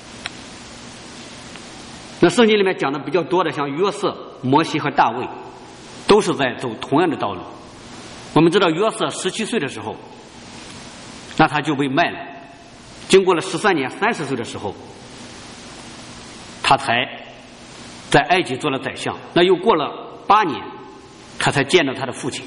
那圣经里面讲的比较多的，像约瑟、摩西和大卫，都是在走同样的道路。我们知道约瑟十七岁的时候，那他就被卖了，经过了十三年，三十岁的时候，他才在埃及做了宰相。那又过了八年，他才见到他的父亲。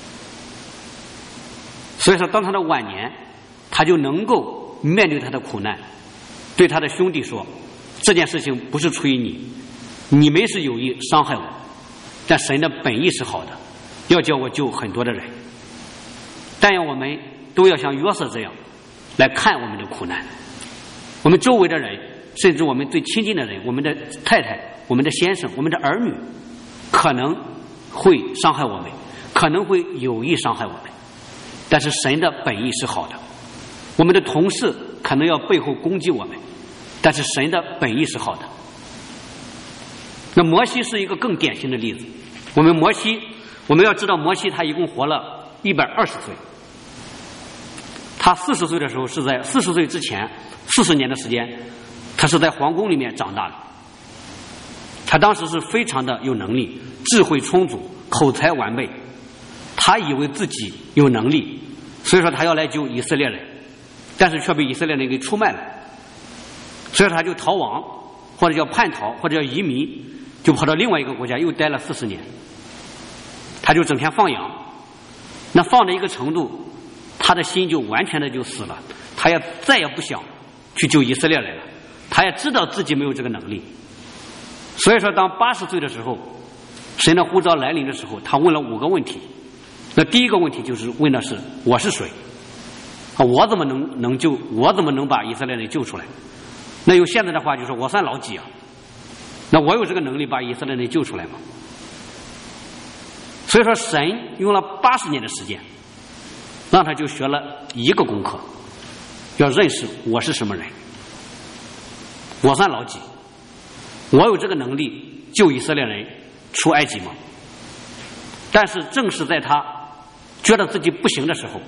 所以说当他的晚年，他就能够面对他的苦难，对他的兄弟说，这件事情不是出于你，你们是有意伤害我，但神的本意是好的，要叫我救很多的人。但愿我们都要像约瑟这样来看我们的苦难。我们周围的人，甚至我们最亲近的人，我们的太太、我们的先生、我们的儿女，可能会伤害我们，可能会有意伤害我们，但是神的本意是好的。我们的同事可能要背后攻击我们，但是神的本意是好的。那摩西是一个更典型的例子。我们摩西，我们要知道摩西他一共活了一百二十岁。他四十岁的时候是在四十岁之前四十年的时间，他是在皇宫里面长大的。他当时是非常的有能力，智慧充足，口才完备。他以为自己有能力，所以说他要来救以色列人，但是却被以色列人给出卖了。所以他就逃亡，或者叫叛逃，或者叫移民，就跑到另外一个国家又待了四十年。他就整天放羊，那放到一个程度，他的心就完全的就死了，他也再也不想去救以色列人了，他也知道自己没有这个能力。所以说当八十岁的时候，神的呼召来临的时候，他问了五个问题。那第一个问题就是问的是我是谁啊？我怎么能能救？我怎么能把以色列人救出来？那用现在的话就是我算老几啊？那我有这个能力把以色列人救出来吗？所以说神用了八十年的时间，让他就学了一个功课，要认识我是什么人，我算老几，我有这个能力救以色列人出埃及吗？但是正是在他觉得自己不行的时候，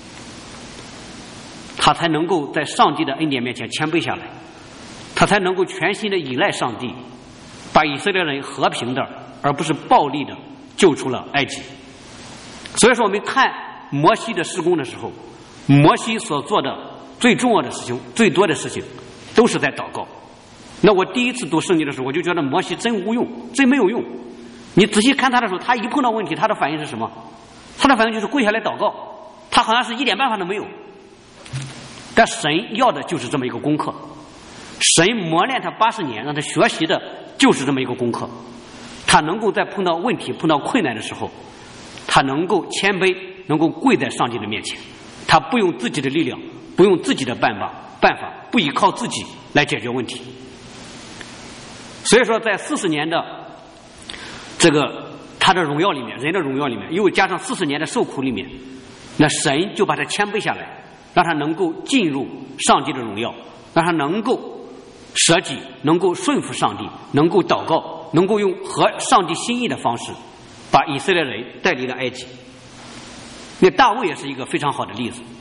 他才能够在上帝的恩典面前谦卑下来，他才能够全心的依赖上帝，把以色列人和平的而不是暴力的救出了埃及。所以说我们看摩西的事工的时候，摩西所做的最重要的事情，最多的事情都是在祷告。那我第一次读圣经的时候，我就觉得摩西真无用，真没有用。你仔细看他的时候，他一碰到问题，他的反应是什么？他的反应就是跪下来祷告，他好像是一点办法都没有。但神要的就是这么一个功课，神磨练他八十年，让他学习的就是这么一个功课。他能够在碰到问题、碰到困难的时候，他能够谦卑，能够跪在上帝的面前，他不用自己的力量，不用自己的办法，办法不依靠自己来解决问题。所以说，在四十年的这个他的荣耀里面，人的荣耀里面，又加上四十年的受苦里面，那神就把他谦卑下来，让他能够进入上帝的荣耀，让他能够舍己，能够顺服上帝，能够祷告，能够用合上帝心意的方式把以色列人带离了埃及。那大卫也是一个非常好的例子。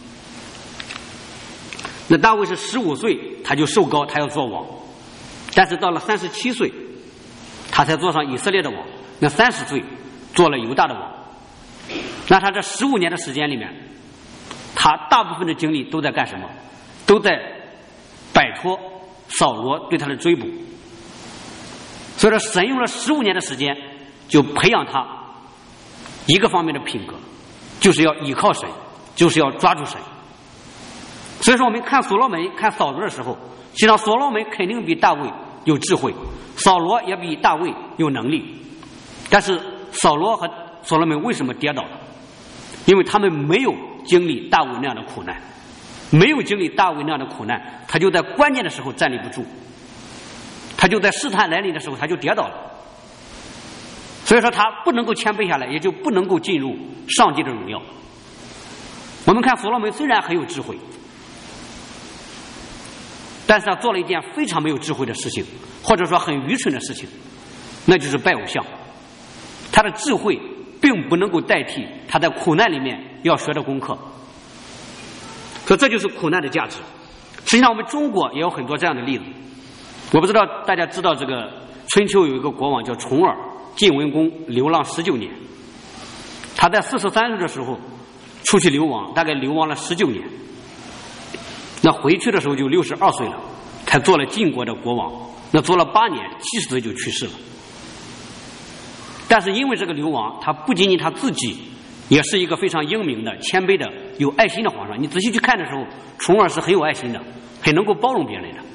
那大卫是十五岁他就受膏，他要做王，但是到了三十七岁他才做上以色列的王，那三十岁做了犹大的王。那他这十五年的时间里面，他大部分的精力都在干什么？都在摆脱扫罗对他的追捕。所以说神用了十五年的时间就培养他一个方面的品格，就是要依靠神，就是要抓住神。所以说我们看所罗门看扫罗的时候，实际上所罗门肯定比大卫有智慧，扫罗也比大卫有能力，但是扫罗和所罗门为什么跌倒了？因为他们没有经历大卫那样的苦难，没有经历大卫那样的苦难，他就在关键的时候站立不住，他就在试探来临的时候他就跌倒了。所以说他不能够谦卑下来，也就不能够进入上帝的荣耀。我们看所罗门虽然很有智慧， 但是他做了一件非常没有智慧的事情，或者说很愚蠢的事情，那就是拜偶像。他的智慧并不能够代替他在苦难里面要学的功课，所以这就是苦难的价值。实际上我们中国也有很多这样的例子。我不知道大家知道这个春秋有一个国王叫重耳，晋文公流浪十九年，他在四十三岁的时候出去流亡，大概流亡了十九年，那回去的时候就六十二岁了，才做了晋国的国王。那做了八年，七十岁就去世了。但是因为这个流亡，他不仅仅他自己也是一个非常英明的、谦卑的、有爱心的皇上。你仔细去看的时候，重耳是很有爱心的，很能够包容别人的。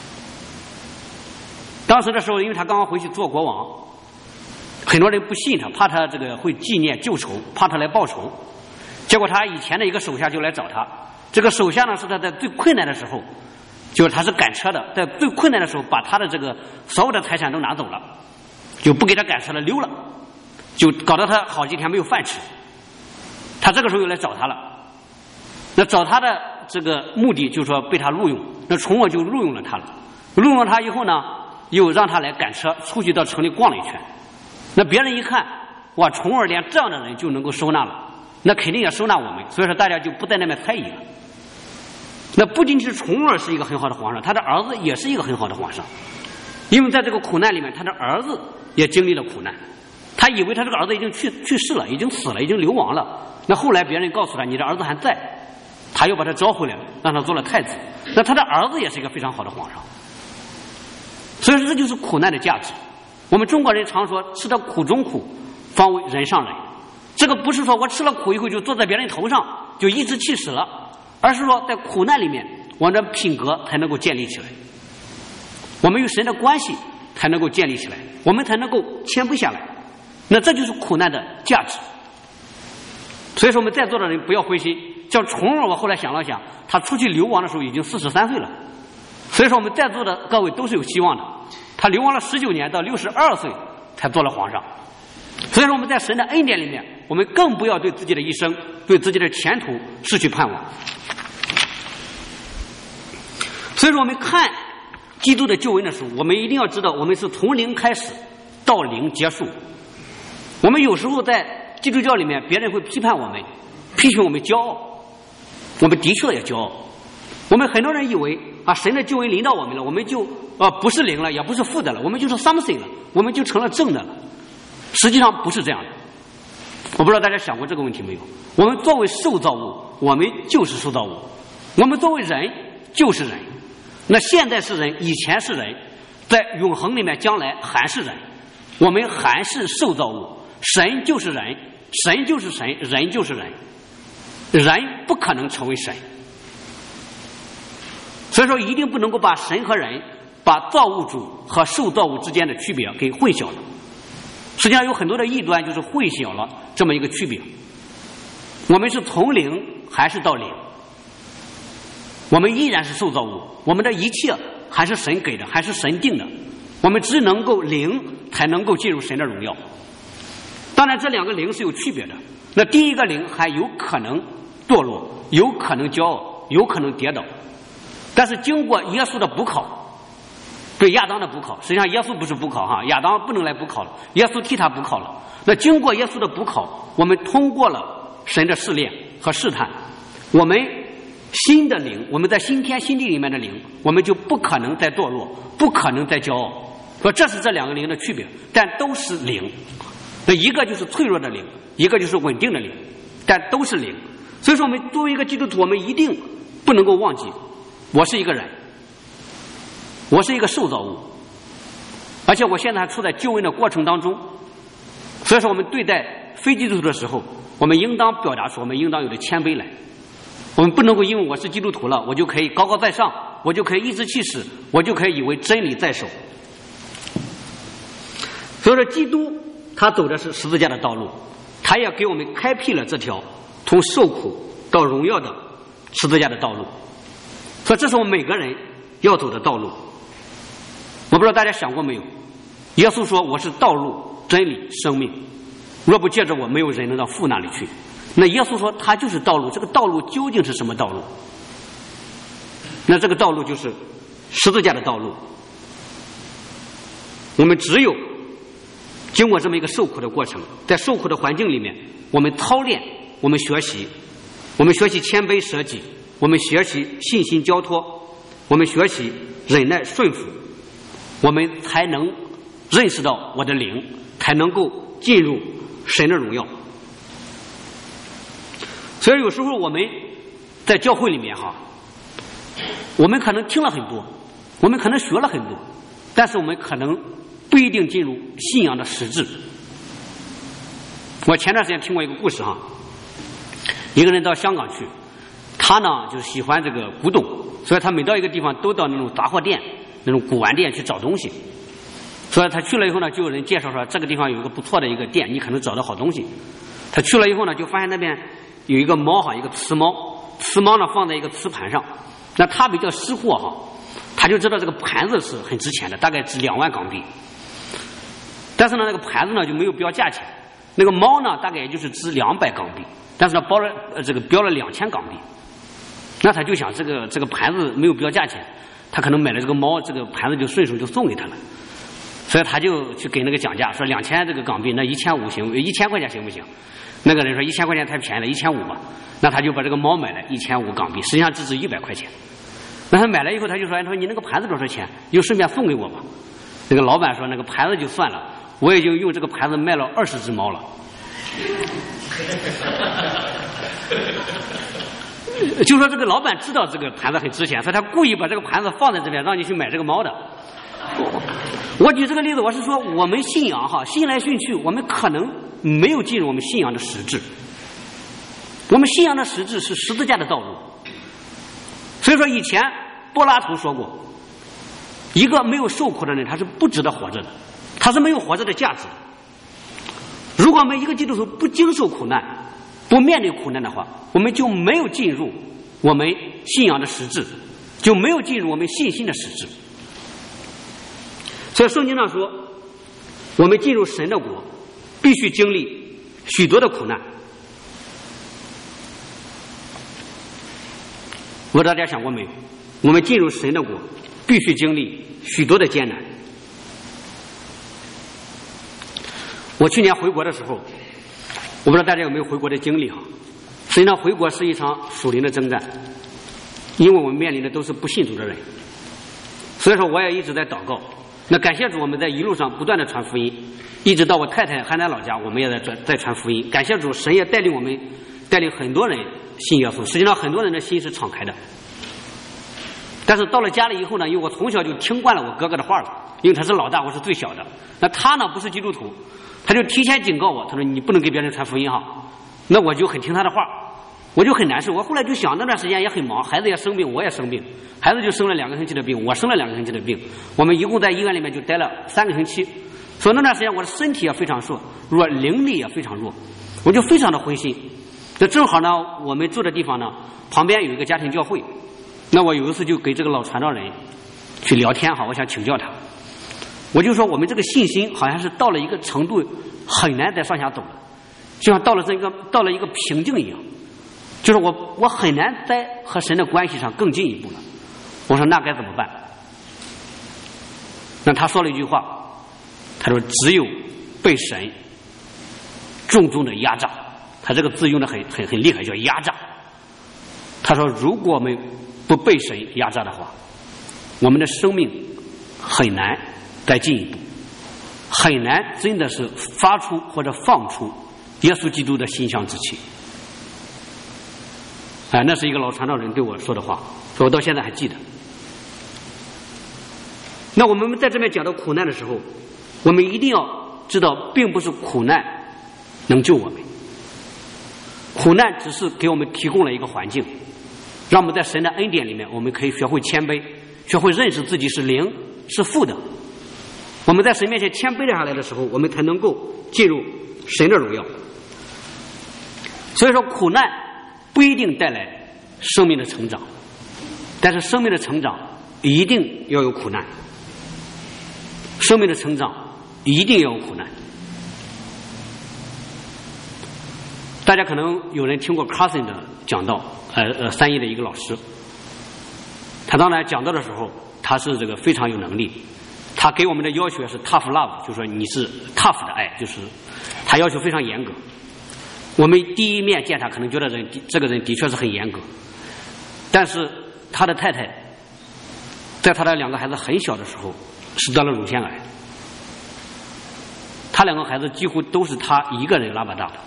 当时的时候，因为他刚刚回去做国王，很多人不信他，怕他这个会纪念旧仇，怕他来报仇。结果他以前的一个手下就来找他，这个手下呢是他在最困难的时候，就是他是赶车的，在最困难的时候把他的这个所有的财产都拿走了，就不给他赶车了，溜了，就搞得他好几天没有饭吃。他这个时候又来找他了，那找他的这个目的就是说被他录用，那重耳就录用了他了。录用了他以后呢，又让他来赶车出去到城里逛了一圈。那别人一看，哇，重耳连这样的人就能够收纳了，那肯定也收纳我们，所以说大家就不在那边猜疑了。那不仅是重耳是一个很好的皇上，他的儿子也是一个很好的皇上，因为在这个苦难里面，他的儿子也经历了苦难。他以为他这个儿子已经去去世了，已经死了，已经流亡了。那后来别人告诉他，你的儿子还在，他又把他招回来了，让他做了太子。那他的儿子也是一个非常好的皇上。所以说这就是苦难的价值。我们中国人常说吃得苦中苦，方为人上人。这个不是说我吃了苦以后就坐在别人头上就颐指气使了，而是说在苦难里面我们的品格才能够建立起来，我们与神的关系才能够建立起来，我们才能够谦卑下来。那这就是苦难的价值。所以说我们在座的人不要灰心，像重耳，我后来想了想，他出去流亡的时候已经四十三岁了，所以说我们在座的各位都是有希望的。他流亡了十九年，到六十二岁才做了皇上。所以说我们在神的恩典里面，我们更不要对自己的一生、对自己的前途失去盼望。所以说我们看基督的救恩的时候，我们一定要知道，我们是从零开始到零结束。我们有时候在基督教里面，别人会批判我们，批评我们骄傲，我们的确也骄傲。我们很多人以为啊，神的救恩临到我们了，我们就啊不是零了，也不是负的了，我们就是 something 了，我们就成了正的了。实际上不是这样的。我不知道大家想过这个问题没有？我们作为受造物，我们就是受造物；我们作为人，就是人。那现在是人，以前是人，在永恒里面，将来还是人。我们还是受造物，神就是人，神就是神，人就是人，人不可能成为神。所以说一定不能够把神和人，把造物主和受造物之间的区别给混淆了。实际上有很多的异端就是混淆了这么一个区别。我们是从零还是到零？我们依然是受造物，我们的一切还是神给的，还是神定的。我们只能够零才能够进入神的荣耀。当然这两个零是有区别的。那第一个零还有可能堕落，有可能骄傲，有可能跌倒。但是经过耶稣的补考，对亚当的补考，实际上耶稣不是补考哈，亚当不能来补考了，耶稣替他补考了。那经过耶稣的补考，我们通过了神的试炼和试探，我们新的灵，我们在新天新地里面的灵，我们就不可能再堕落，不可能再骄傲。说这是这两个灵的区别，但都是灵。那一个就是脆弱的灵，一个就是稳定的灵，但都是灵。所以说我们作为一个基督徒，我们一定不能够忘记，我是一个人，我是一个受造物，而且我现在还处在救恩的过程当中。所以说我们对待非基督徒的时候，我们应当表达出我们应当有的谦卑来。我们不能够因为我是基督徒了，我就可以高高在上，我就可以颐指气使，我就可以以为真理在手。所以说基督他走的是十字架的道路，他也给我们开辟了这条从受苦到荣耀的十字架的道路。所以这是我们每个人要走的道路。我不知道大家想过没有，耶稣说我是道路真理生命，若不借着我，没有人能到父那里去。那耶稣说他就是道路，这个道路究竟是什么道路？那这个道路就是十字架的道路。我们只有经过这么一个受苦的过程，在受苦的环境里面，我们操练，我们学习，我们学习谦卑舍己，我们学习信心交托，我们学习忍耐顺服，我们才能认识到我的灵，才能够进入神的荣耀。所以有时候我们在教会里面哈，我们可能听了很多，我们可能学了很多，但是我们可能不一定进入信仰的实质。我前段时间听过一个故事哈，一个人到香港去，他呢就是喜欢这个古董，所以他每到一个地方都到那种杂货店、那种古玩店去找东西。所以他去了以后呢，就有人介绍说这个地方有一个不错的一个店，你可能找到好东西。他去了以后呢，就发现那边有一个猫哈，一个瓷猫，瓷猫呢放在一个瓷盘上。那他比较识货哈，他就知道这个盘子是很值钱的，大概值两万港币。但是呢，那个盘子呢就没有标价钱。那个猫呢，大概也就是值两百港币，但是呢，包了呃这个标了两千港币。那他就想，这个这个盘子没有标价钱，他可能买了这个猫，这个盘子就顺手就送给他了。所以他就去给那个讲价，说两千这个港币，那一千五行，一千块钱行不行？那个人说一千块钱太便宜了，一千五吧。那他就把这个猫买了一千五港币，实际上只值一百块钱。那他买了以后，他就说：“他说你那个盘子多少钱？你就顺便送给我吧。”那个老板说：“那个盘子就算了，我已经用这个盘子卖了二十只猫了。”就说这个老板知道这个盘子很值钱，所以他故意把这个盘子放在这边，让你去买这个猫的。我举这个例子，我是说我们信仰哈，信来信去，我们可能没有进入我们信仰的实质。我们信仰的实质是十字架的道路。所以说以前柏拉图说过，一个没有受苦的人，他是不值得活着的，他是没有活着的价值。如果我们一个基督徒不经受苦难，不面对苦难的话，我们就没有进入我们信仰的实质，就没有进入我们信心的实质。所以圣经上说，我们进入神的国必须经历许多的苦难。我不知道大家想过没有，我们进入神的国必须经历许多的艰难。我去年回国的时候，我不知道大家有没有回国的经历哈。实际上回国是一场属灵的征战，因为我们面临的都是不信主的人，所以说我也一直在祷告。那感谢主，我们在一路上不断的传福音，一直到我太太邯郸老家，我们也在在传福音。感谢主，神也带领我们，带领很多人信耶稣。实际上很多人的心是敞开的，但是到了家里以后呢，因为我从小就听惯了我哥哥的话了，因为他是老大，我是最小的。那他呢不是基督徒，他就提前警告我，他说你不能给别人传福音哈。那我就很听他的话，我就很难受。我后来就想，那段时间也很忙，孩子也生病，我也生病，孩子就生了两个星期的病，我生了两个星期的病，我们一共在医院里面就待了三个星期。所以那段时间我的身体也非常弱弱，灵力也非常弱，我就非常的灰心。那正好呢，我们住的地方呢旁边有一个家庭教会，那我有一次就给这个老传道人去聊天哈，我想请教他，我就说我们这个信心好像是到了一个程度很难再上下走了，就像到了这个到了一个瓶颈一样，就是我我很难在和神的关系上更进一步了。我说那该怎么办？那他说了一句话，他说只有被神重重的压榨，他这个字用的很很很厉害，叫压榨。他说如果我们不被神压榨的话，我们的生命很难再进一步，很难真的是发出或者放出耶稣基督的馨香之气。哎，那是一个老传道人对我说的话，所以我到现在还记得。那我们在这边讲到苦难的时候，我们一定要知道，并不是苦难能救我们，苦难只是给我们提供了一个环境，让我们在神的恩典里面，我们可以学会谦卑，学会认识自己是灵是父的。我们在神面前谦卑下来的时候，我们才能够进入神的荣耀。所以说苦难不一定带来生命的成长，但是生命的成长一定要有苦难，生命的成长一定要有苦难。大家可能有人听过 Carson 的讲道，呃呃，三一的一个老师，他当然讲道的时候，他他是这个非常有能力，他给我们的要求是 tough love， 就是说你是 tough 的爱，就是他要求非常严格。我们第一面见他，可能觉得人这个人的确是很严格，但是他的太太在他的两个孩子很小的时候是得了乳腺癌，他两个孩子几乎都是他一个人拉拔大的。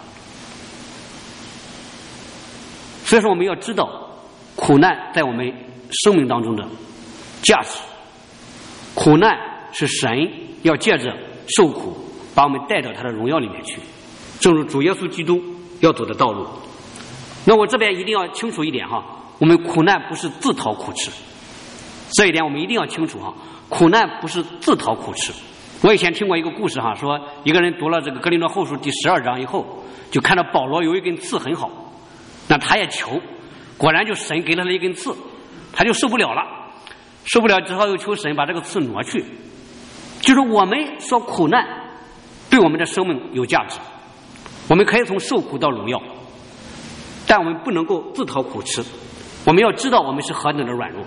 所以说我们要知道苦难在我们生命当中的价值，苦难是神要借着受苦把我们带到他的荣耀里面去，正如主耶稣基督要走的道路。那我这边一定要清楚一点哈，我们苦难不是自讨苦吃，这一点我们一定要清楚哈，苦难不是自讨苦吃。我以前听过一个故事哈，说一个人读了这个哥林多后书第十二章以后，就看到保罗有一根刺很好，那他也求，果然就神给了他一根刺，他就受不了了，受不了之后又求神把这个刺挪去。就是我们说苦难对我们的生命有价值，我们可以从受苦到荣耀，但我们不能够自讨苦吃，我们要知道我们是何等的软弱。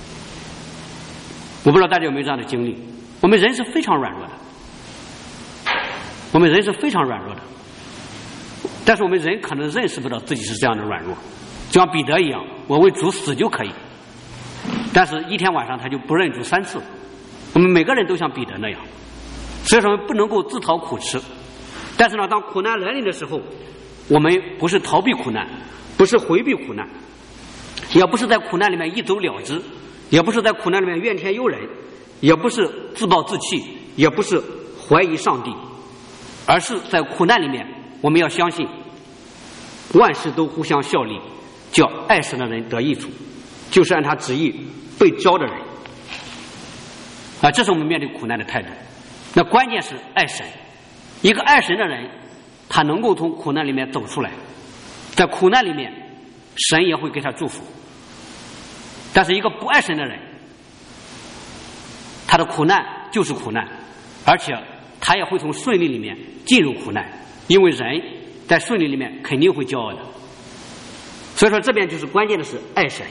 我不知道大家有没有这样的经历，我们人是非常软弱的，我们人是非常软弱的，但是我们人可能认识不到自己是这样的软弱，就像彼得一样，我为主死就可以，但是一天晚上他就不认主三次。我们每个人都像彼得那样，所以说我们不能够自讨苦吃。但是呢，当苦难来临的时候，我们不是逃避苦难，不是回避苦难，也不是在苦难里面一走了之，也不是在苦难里面怨天尤人，也不是自暴自弃，也不是怀疑上帝，而是在苦难里面我们要相信万事都互相效力，叫爱神的人得益处，就是按他旨意被召的人啊，这是我们面对苦难的态度。那关键是爱神，一个爱神的人他能够从苦难里面走出来，在苦难里面神也会给他祝福。但是一个不爱神的人，他的苦难就是苦难，而且他也会从顺利里面进入苦难，因为人在顺利里面肯定会骄傲的。所以说这边就是关键的是爱神。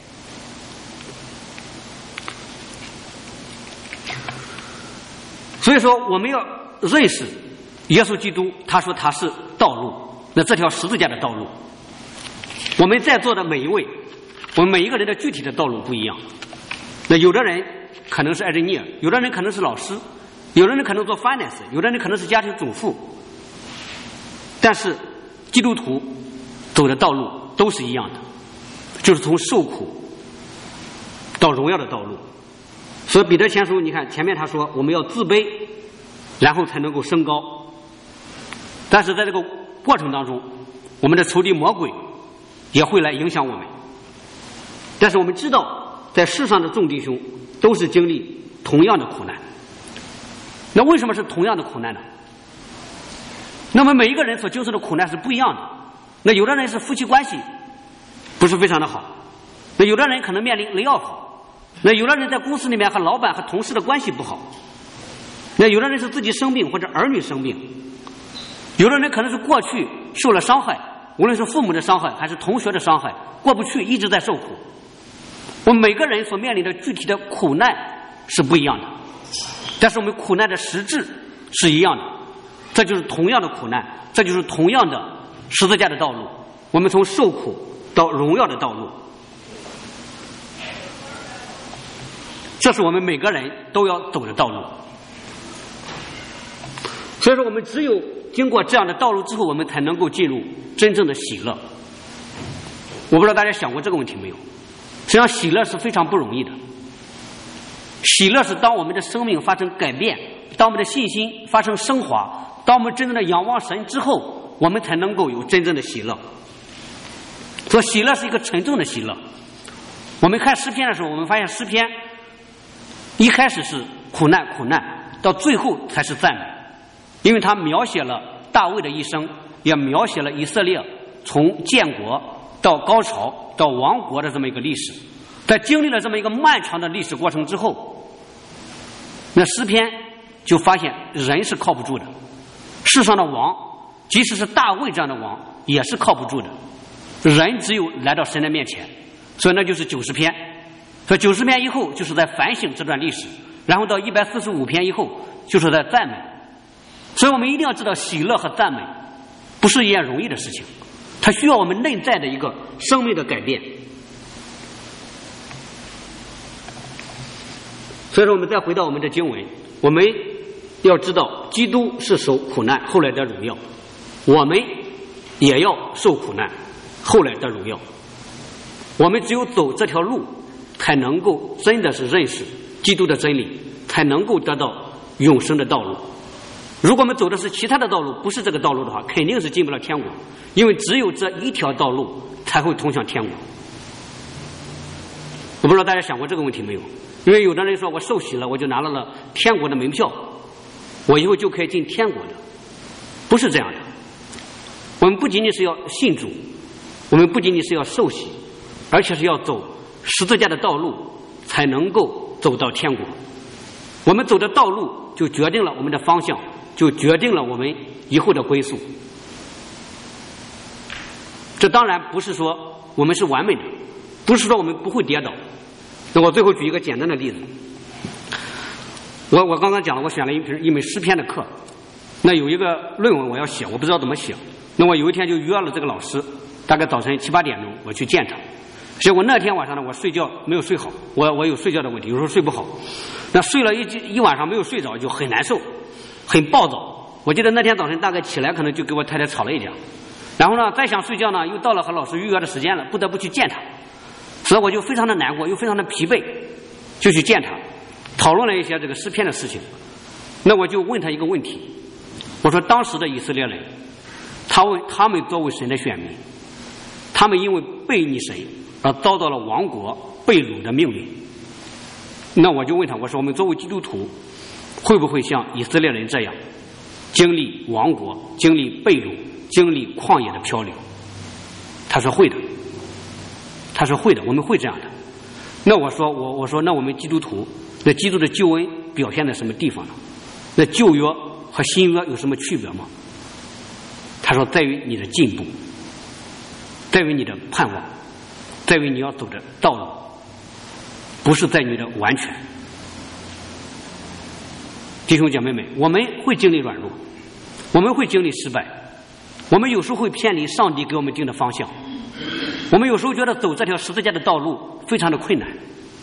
所以说我们要认识耶稣基督，他说他是道路，那这条十字架的道路，我们在座的每一位，我们每一个人的具体的道路不一样。那有的人可能是 engineer， 有的人可能是老师，有的人可能做 finance， 有的人可能是家庭主妇，但是基督徒走的道路都是一样的，就是从受苦到荣耀的道路。所以彼得前书你看前面他说我们要自卑，然后才能够升高，但是在这个过程当中，我们的仇敌魔鬼也会来影响我们。但是我们知道在世上的众弟兄都是经历同样的苦难。那为什么是同样的苦难呢？那么每一个人所经受的苦难是不一样的。那有的人是夫妻关系不是非常的好，那有的人可能面临雷奥夫，那有的人在公司里面和老板和同事的关系不好，那有的人是自己生病或者儿女生病，有的人可能是过去受了伤害，无论是父母的伤害还是同学的伤害，过不去一直在受苦。我们每个人所面临的具体的苦难是不一样的，但是我们苦难的实质是一样的，这就是同样的苦难，这就是同样的十字架的道路，我们从受苦到荣耀的道路，这是我们每个人都要走的道路。所以说我们只有经过这样的道路之后，我们才能够进入真正的喜乐。我不知道大家想过这个问题没有，实际上喜乐是非常不容易的。喜乐是当我们的生命发生改变，当我们的信心发生升华，当我们真正的仰望神之后，我们才能够有真正的喜乐。所以喜乐是一个沉重的喜乐。我们看诗篇的时候，我们发现诗篇一开始是苦难苦难，到最后才是赞美，因为他描写了大卫的一生，也描写了以色列从建国到高潮到亡国的这么一个历史。在经历了这么一个漫长的历史过程之后，那诗篇就发现人是靠不住的，世上的王即使是大卫这样的王也是靠不住的，人只有来到神的面前。所以那就是九十篇， 所以九十篇以后就是在反省这段历史，然后到一百四十五篇以后就是在赞美。所以我们一定要知道，喜乐和赞美不是一件容易的事情，它需要我们内在的一个生命的改变。所以说我们再回到我们的经文，我们要知道基督是受苦难后来的荣耀，我们也要受苦难后来的荣耀。我们只有走这条路，才能够真的是认识基督的真理，才能够得到永生的道路。如果我们走的是其他的道路，不是这个道路的话，肯定是进不了天国，因为只有这一条道路才会通向天国。我不知道大家想过这个问题没有？因为有的人说我受洗了，我就拿到了天国的门票，我以后就可以进天国的。不是这样的。我们不仅仅是要信主，我们不仅仅是要受洗，而且是要走十字架的道路，才能够走到天国。我们走的道路就决定了我们的方向，就决定了我们以后的归宿。这当然不是说我们是完美的，不是说我们不会跌倒。那我最后举一个简单的例子，我我刚刚讲了，我选了一篇一门诗篇的课，那有一个论文我要写，我不知道怎么写，那我有一天就约了这个老师，大概早晨七八点钟我去见他。结果那天晚上呢，我睡觉没有睡好，我我有睡觉的问题，有时候睡不好，那睡了一一晚上没有睡着，就很难受，很暴躁。我记得那天早晨大概起来，可能就给我太太吵了一架，然后呢再想睡觉呢，又到了和老师预约的时间了，不得不去见他，所以我就非常的难过，又非常的疲惫，就去见他，讨论了一些这个诗篇的事情。那我就问他一个问题，我说当时的以色列人，他为他们作为神的选民，他们因为背逆神而遭到了亡国被掳的命运。那我就问他，我说我们作为基督徒，会不会像以色列人这样经历亡国，经历被掳，经历旷野的漂流？他说会的，他说会的，我们会这样的。那我说我我说那我们基督徒，那基督的救恩表现在什么地方呢？那旧约和新约有什么区别吗？他说在于你的进步，在于你的盼望，在于你要走的道路，不是在你的完全。弟兄姐妹们，我们会经历软弱，我们会经历失败，我们有时候会偏离上帝给我们定的方向，我们有时候觉得走这条十字架的道路非常的困难，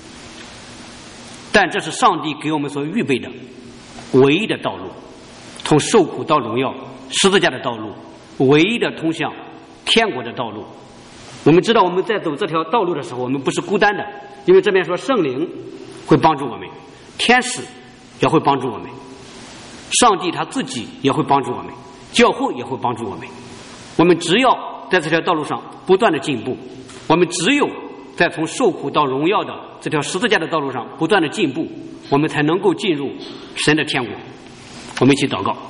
但这是上帝给我们所预备的唯一的道路，从受苦到荣耀，十字架的道路，唯一的通向天国的道路。我们知道我们在走这条道路的时候，我们不是孤单的，因为这边说圣灵会帮助我们，天使也会帮助我们，上帝他自己也会帮助我们，教会也会帮助我们。我们只要在这条道路上不断的进步，我们只有在从受苦到荣耀的这条十字架的道路上不断的进步，我们才能够进入神的天国。我们一起祷告。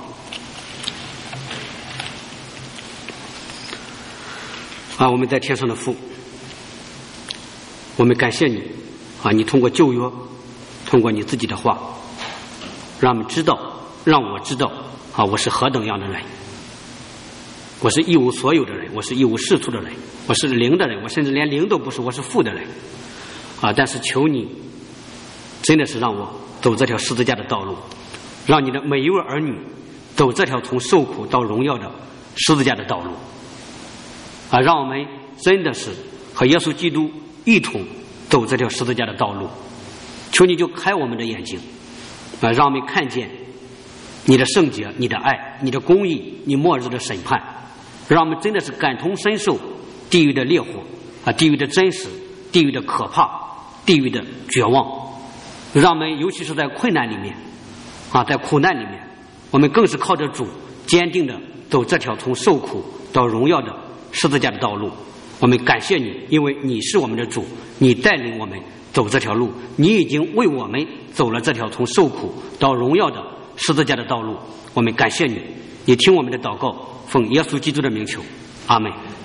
啊，我们在天上的父，我们感谢你啊！你通过旧约，通过你自己的话，让我们知道，让我知道啊，我是何等样的人。我是一无所有的人，我是一无是处的人，我是零的人，我甚至连零都不是，我是负的人啊！但是求你，真的是让我走这条十字架的道路，让你的每一位儿女走这条从受苦到荣耀的十字架的道路。啊，让我们真的是和耶稣基督一同走这条十字架的道路。求你就开我们的眼睛，啊，让我们看见你的圣洁、你的爱、你的公义、你末日的审判，让我们真的是感同身受地狱的烈火啊，地狱的真实，地狱的可怕，地狱的绝望。让我们尤其是在困难里面啊，在苦难里面，我们更是靠着主坚定的走这条从受苦到荣耀的十字架的道路。我们感谢你，因为你是我们的主，你带领我们走这条路，你已经为我们走了这条从受苦到荣耀的十字架的道路。我们感谢你，你听我们的祷告，奉耶稣基督的名求，阿们。